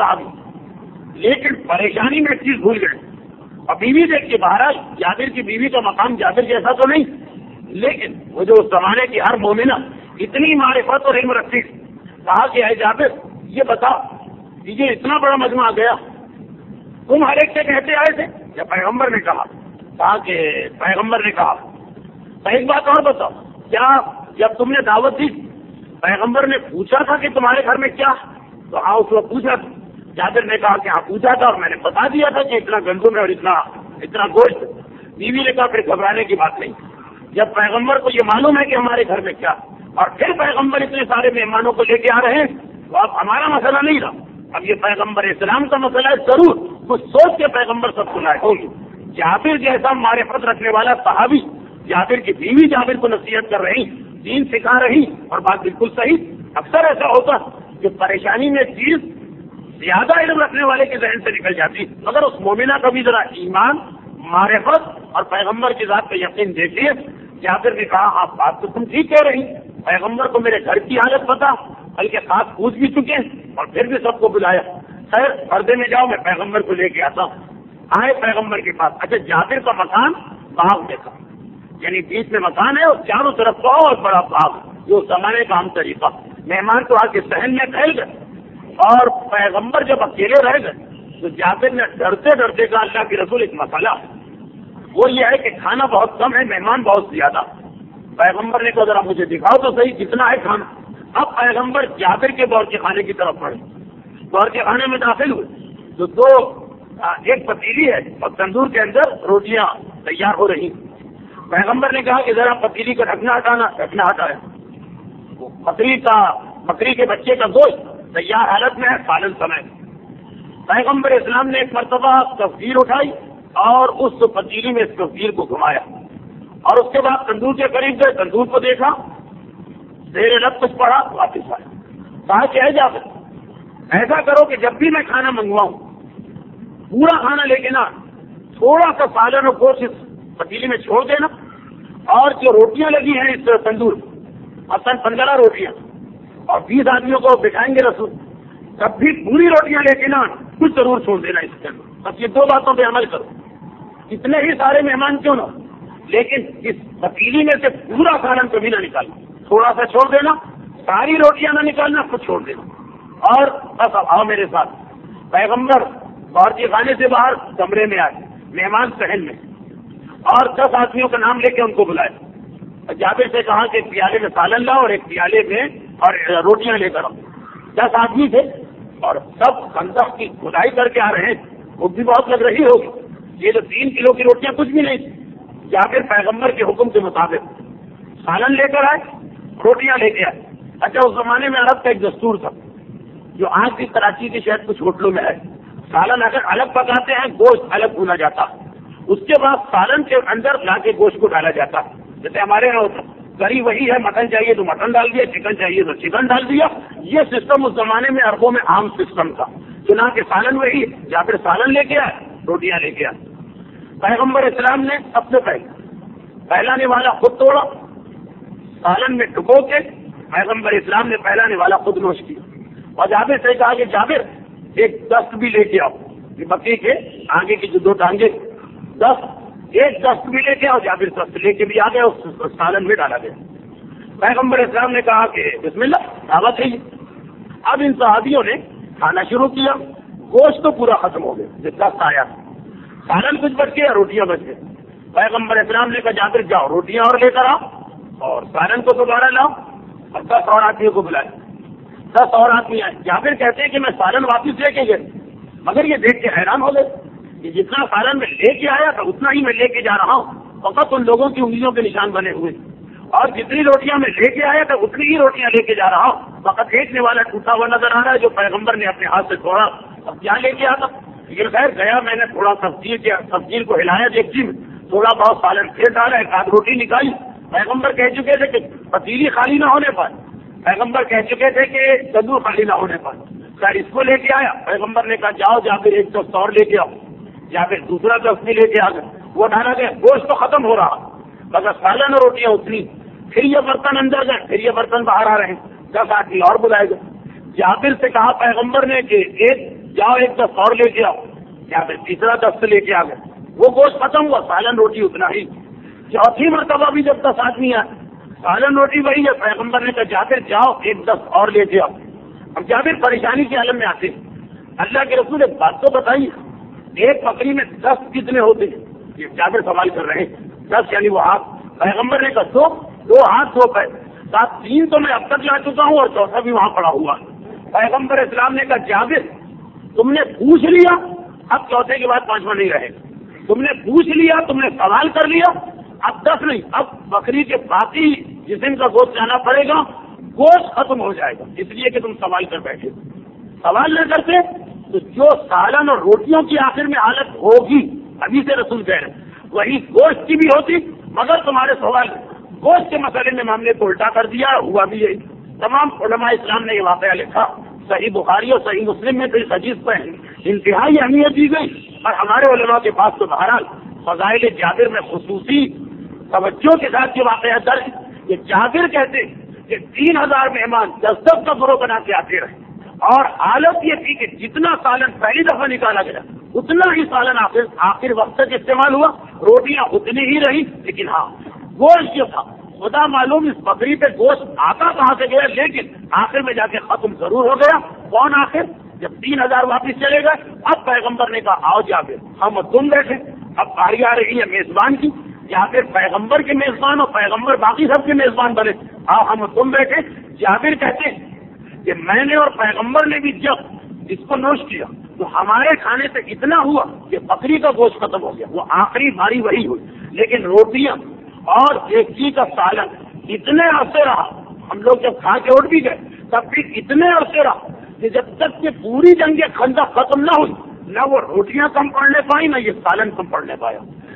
صحابی، لیکن پریشانی میں ایک چیز بھول گئے، اور بیوی دیکھ کے بہرحال جابر کی بیوی کا مقام جابر جیسا تو نہیں، لیکن وہ جو اس زمانے کی ہر مومنہ اتنی معرفت اور علم رکھتی، کہا کہ اے جابر یہ بتا یہ اتنا بڑا مجمع آ گیا، تم ہر ایک سے کہتے آئے تھے یا پیغمبر نے کہا؟ کہا کہ پیغمبر نے کہا۔ ایک بات اور بتاؤ، کیا جب تم نے دعوت دی پیغمبر نے پوچھا تھا کہ تمہارے گھر میں کیا؟ تو ہاں اس وقت پوچھا تھا۔ جابر نے کہا کہ ہاں پوچھا تھا اور میں نے بتا دیا تھا کہ اتنا گندم ہے اور اتنا گوشت۔ بیوی نے کہا پھر گھبرانے کی بات نہیں، جب پیغمبر کو یہ معلوم ہے کہ ہمارے گھر میں کیا، اور پھر پیغمبر اتنے سارے مہمانوں کو لے کے آ رہے ہیں، تو اب ہمارا مسئلہ نہیں رہا، اب یہ پیغمبر اسلام کا مسئلہ ہے، ضرور کچھ سوچ کے پیغمبر سب کو لائے ہوں گے۔ جابر جیسا معرفت رکھنے والا صحابی، جابر کی بیوی جابر کو نصیحت کر رہی، دین سکھا رہی، اور بات بالکل صحیح۔ اکثر ایسا ہوتا کہ پریشانی میں چیز زیادہ علم رکھنے والے کے ذہن سے نکل جاتی، مگر اس مومنہ کا بھی ذرا ایمان، معرفت اور پیغمبر کی ذات پہ یقین دیکھیے۔ جابر نے کہا آپ بات تو تم ٹھیک کہہ رہی، پیغمبر کو میرے گھر کی حالت پتا، بلکہ خاص پوچھ بھی چکے اور پھر بھی سب کو بلایا، خیر پردے میں جاؤ میں پیغمبر کو لے کے آتا ہوں۔ آئے پیغمبر کے پاس۔ اچھا جابر کا مکان باغ میں تھا، یعنی بیچ میں مکان ہے اور چاروں طرف بہت بڑا باغ، جو زمانے کا عام طریقہ۔ مہمان تو آ کے صحن میں پھیل گئے، اور پیغمبر جب اکیلے رہ گئے تو جابر نے ڈرتے ڈرتے کہا اللہ کے رسول ایک مسئلہ، وہ یہ ہے کہ کھانا بہت کم ہے، مہمان بہت زیادہ۔ پیغمبر نے کہا ذرا مجھے دکھاؤ تو صحیح کتنا ہے کھانا۔ اب پیغمبر جابر کے باورچی خانے کی طرف بڑھے، باورچی خانے میں داخل ہوئے تو ایک پتیلی ہے اور تندور کے اندر روٹیاں تیار ہو رہی۔ پیغمبر نے کہا کہ ذرا پتیلی کا ڈھکنا ہٹانا، ڈھکنا ہٹایا، بکری کے بچے کا گوشت تیار حالت میں ہے، سالن سمے۔ پیغمبر اسلام نے ایک مرتبہ تصویر اٹھائی اور اس پتیلی میں اس تصویر کو گھمایا، اور اس کے بعد تندور کے قریب گئے، تندور کو دیکھا، زیر لب کچھ پڑا، واپس آیا۔ کہا کہ اے جابر ایسا کرو کہ جب بھی میں کھانا منگواؤں پورا کھانا لے کے نا، تھوڑا سا سالن اور گوشت اس پتیلی میں چھوڑ دینا، اور جو روٹیاں لگی ہیں اس تندور، مثلاً 15 روٹیاں، اور 20 آدمیوں کو بٹھائیں گے رسول، تب بھی پوری روٹیاں لے کے نا کچھ ضرور چھوڑ دینا اس کے اندر۔ بس یہ 2 باتوں پہ عمل کرو، اتنے ہی سارے مہمان کیوں نہ، لیکن اس پتیلی میں سے پورا سالن کبھی نہ نکالنا، تھوڑا سا چھوڑ دینا، ساری روٹیاں نہ نکالنا، کچھ چھوڑ دینا، اور بس اب آؤ میرے ساتھ۔ پیغمبر باورچی خانے سے باہر کمرے میں آئے، مہمان صحن میں، اور 10 آدمیوں کا نام لے کے ان کو بلائے۔ جابر سے کہا کہ ایک پیالے میں سالن لاؤ اور ایک پیالے میں اور روٹیاں لے کر آؤ. 10 آدمی تھے اور سب خندق کی کھدائی کر کے آ رہے ہیں. بھوک بھی بہت لگ رہی ہوگی. یہ جو 3 کلو کی روٹیاں کچھ بھی نہیں تھی. جابر پیغمبر کے حکم کے مطابق سالن لے کر آئے, روٹیاں لے کے آئے. اچھا, اس زمانے میں عرب کا ایک دستور تھا جو آج بھی کراچی کے شاید کچھ ہوٹلوں میں ہے. سالن اگر الگ پکاتے ہیں, گوشت الگ بھونا جاتا, اس کے بعد سالن کے اندر لا کے گوشت کو ڈالا جاتا. جیسے ہمارے یہاں ہوتا کری وہی ہے, مٹن چاہیے تو مٹن ڈال دیا, چکن چاہیے تو چکن ڈال دیا. یہ سسٹم اس زمانے میں عربوں میں عام سسٹم تھا. چنانچہ سالن وہی, یا پھر سالن لے کے آئے, روٹیاں لے کے آئے. پیغمبر اسلام نے سب سے پہلانے والا خود توڑا, سالن میں ڈبو کے پیغمبر اسلام نے پہلانے والا خود نوش کیا. اور جابر سے کہا کہ جابر ایک دست بھی لے کے آؤ, یہ بکری کے آگے کی جو 2 ٹانگیں, ایک دست بھی لے کے آؤ. جابر دست لے کے بھی آ گیا, اس سالن میں ڈالا گیا. پیغمبر اسلام نے کہا کہ بسم اللہ, دعوت ہے. اب ان صحابیوں نے کھانا شروع کیا. گوشت تو پورا ختم ہو گیا, جب دست آیا. سالن کچھ بچ گیا, روٹیاں بچ گئی. پیغمبر اسلام نے کہا جابر جاؤ روٹیاں اور لے کر آؤ اور سالن کو دوبارہ لاؤ. اور 10 اور آدمیوں کو بلائے. 10 اور آدمی آئے. جابر کہتے ہیں کہ میں سالن واپس لے کے گئے, مگر یہ دیکھ کے حیران ہو گئے کہ جتنا سالن میں لے کے آیا تھا اتنا ہی میں لے کے جا رہا ہوں. فقط ان لوگوں کی انگلیوں کے نشان بنے ہوئے, اور جتنی روٹیاں میں لے کے آیا تھا اتنی ہی روٹیاں لے کے جا رہا ہوں. فقط پھینکنے والا ٹوٹا ہوا نظر آ رہا ہے جو پیغمبر نے اپنے ہاتھ سے توڑا. اب کیا لے کے آتا, لیکن خیر گیا, میں نے تھوڑا سبزی کو ہلایا دیکھتی میں, تھوڑا بہت سالن پھر ڈالا, 1 آدھ روٹی نکالی. پیغمبر کہہ چکے تھے کہ پتیلی خالی نہ ہونے پائے, پیغمبر کہہ چکے تھے کہ تندور خالی نہ ہونے پائے. خیر اس کو لے کے آیا. پیغمبر نے کہا جاؤ جابر 1 دست اور لے کے آؤ. جابر دوسرا دست بھی لے کے آ گئے. وہ ڈالا گیا. گوشت تو ختم ہو رہا, مگر سالن اور روٹیاں اتنی. پھر یہ برتن اندر گئے, پھر یہ برتن باہر آ رہے ہیں. 10 آدمی اور بلائے گئے. جابر سے کہا پیغمبر نے کہ جاؤ 1 دست اور لے کے آؤ. جابر تیسرا دست لے کے آ گئے. وہ گوشت ختم ہوا, سالن روٹی اتنا ہی. چوتھی مرتبہ بھی جب 10 آدمی آئے, سالن روٹی وہی ہے. پیغمبر نے کہا جابر جاؤ 1 دست اور لے کے آؤ. اب جابر پریشانی کے عالم میں آتے ہیں. اللہ کے رسول ایک بات تو بتائیے, ایک بکری میں 10 کتنے ہوتے ہیں؟ یہ جابر سوال کر رہے ہیں. 10 یعنی وہ ہاتھ. پیغمبر نے کہا 2 ہاتھ 2 پیر, 3 تو میں اب تک لا چکا ہوں اور چوتھا بھی وہاں پڑا ہوا. پیغمبر اسلام نے کہا جابر تم نے پوچھ لیا, اب چوتھے کے بعد 5واں نہیں رہے گا. تم نے پوچھ لیا, تم نے سوال کر لیا, اب 10 نہیں, اب بکری کے باقی جسم کا گوشت جانا پڑے گا. گوشت ختم ہو جائے گا اس لیے کہ تم سوال کر بیٹھے. سوال نہ کرتے تو جو سالن اور روٹیوں کی آخر میں حالت ہوگی, ابھی سے رسول کہہ رہے ہیں, وہی گوشت کی بھی ہوتی. مگر تمہارے سوال گوشت کے مسئلے میں معاملے کو الٹا کر دیا, ہوا بھی یہی. تمام علماء اسلام نے یہ واقعہ لکھا. صحیح بخاری اور صحیح مسلم میں تو اس حدیث پر انتہائی اہمیت دی گئی. اور ہمارے علماء کے پاس تو بہرحال فضائل جابر میں خصوصی توجہ کے ساتھ یہ واقعہ درج. یہ جابر کہتے کہ 3000 مہمان 10 کا گروہ بنا کے آتے رہے, اور حالت یہ تھی کہ جتنا سالن پہلی دفعہ نکالا گیا اتنا ہی سالن آخر وقت تک استعمال ہوا. روٹیاں اتنی ہی رہی, لیکن ہاں گوشت جو تھا خدا معلوم اس بکری پہ گوشت آتا کہاں سے گیا, لیکن آخر میں جا کے ختم ضرور ہو گیا. کون آخر؟ جب 3000 واپس چلے گئے. اب پیغمبر نے کہا آؤ جابر ہم تم بیٹھے. اب باری آ رہی ہے میزبان کی, یا پھر پیغمبر کے میزبان اور پیغمبر باقی سب کے میزبان بنے. آؤ ہم تم بیٹھے. جابر کہتے کہ میں نے اور پیغمبر نے بھی جب اس کو نوش کیا تو ہمارے کھانے سے اتنا ہوا کہ بکری کا گوشت ختم ہو گیا. وہ آخری باری وہی ہوئی, لیکن روٹیاں اور دیگچی کا سالن اتنے عرصے رہا. ہم لوگ جب کھا کے اٹھ بھی گئے تب بھی اتنے عرصے رہا کہ جب تک کہ پوری جنگ خندق ختم نہ ہوئی, نہ وہ روٹیاں کم پڑنے پائی, نہ یہ سالن کم پڑنے پایا.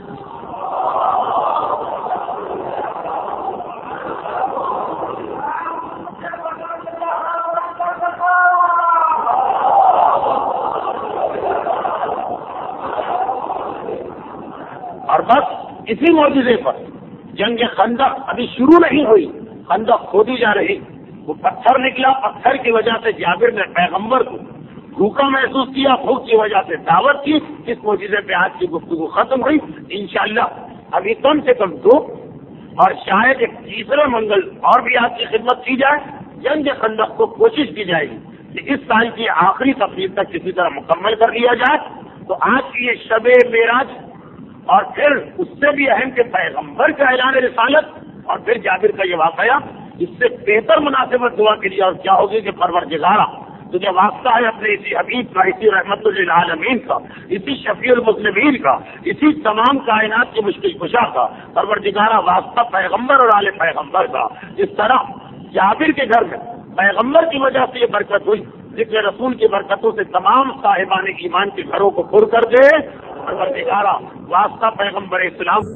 اور بس اسی معجزے پر جنگ خندق ابھی شروع نہیں ہوئی, خندق کھودی جا رہی. وہ پتھر نکلا, پتھر کی وجہ سے جابر نے پیغمبر کو بھوکا محسوس کیا, بھوک کی وجہ سے دعوت کی. اس معجزے پہ آج کی گفتگو ختم ہوئی. انشاءاللہ ابھی کم سے کم 2 اور شاید ایک تیسرے منگل اور بھی آپ کی خدمت کی جائے. جنگ خندق کو کوشش کی جائے گی کہ اس سال کی آخری تقریب تک کسی طرح مکمل کر لیا جائے. تو آج کی یہ شب معراج, اور پھر اس سے بھی اہم کہ پیغمبر کا اعلان رسالت اور پھر جابر کا یہ واقعہ اس سے بہتر مناسبت دعا کے لیے اور کیا ہوگی کہ پروردگارا تجھے واسطہ ہے اپنے اسی حبیب کا، اسی رحمت للعالمین کا، اسی شفیع المذنبین کا، اسی تمام کائنات کی مشکل کشا کا، پروردگارا واسطہ پیغمبر اور آل پیغمبر کا. جس طرح جابر کے گھر میں پیغمبر کی وجہ سے یہ برکت ہوئی، ذکر رسول کی برکتوں سے تمام صاحبان ایمان کے گھروں کو پر کر دے. پروردگارا واسطہ پیغمبر اسلام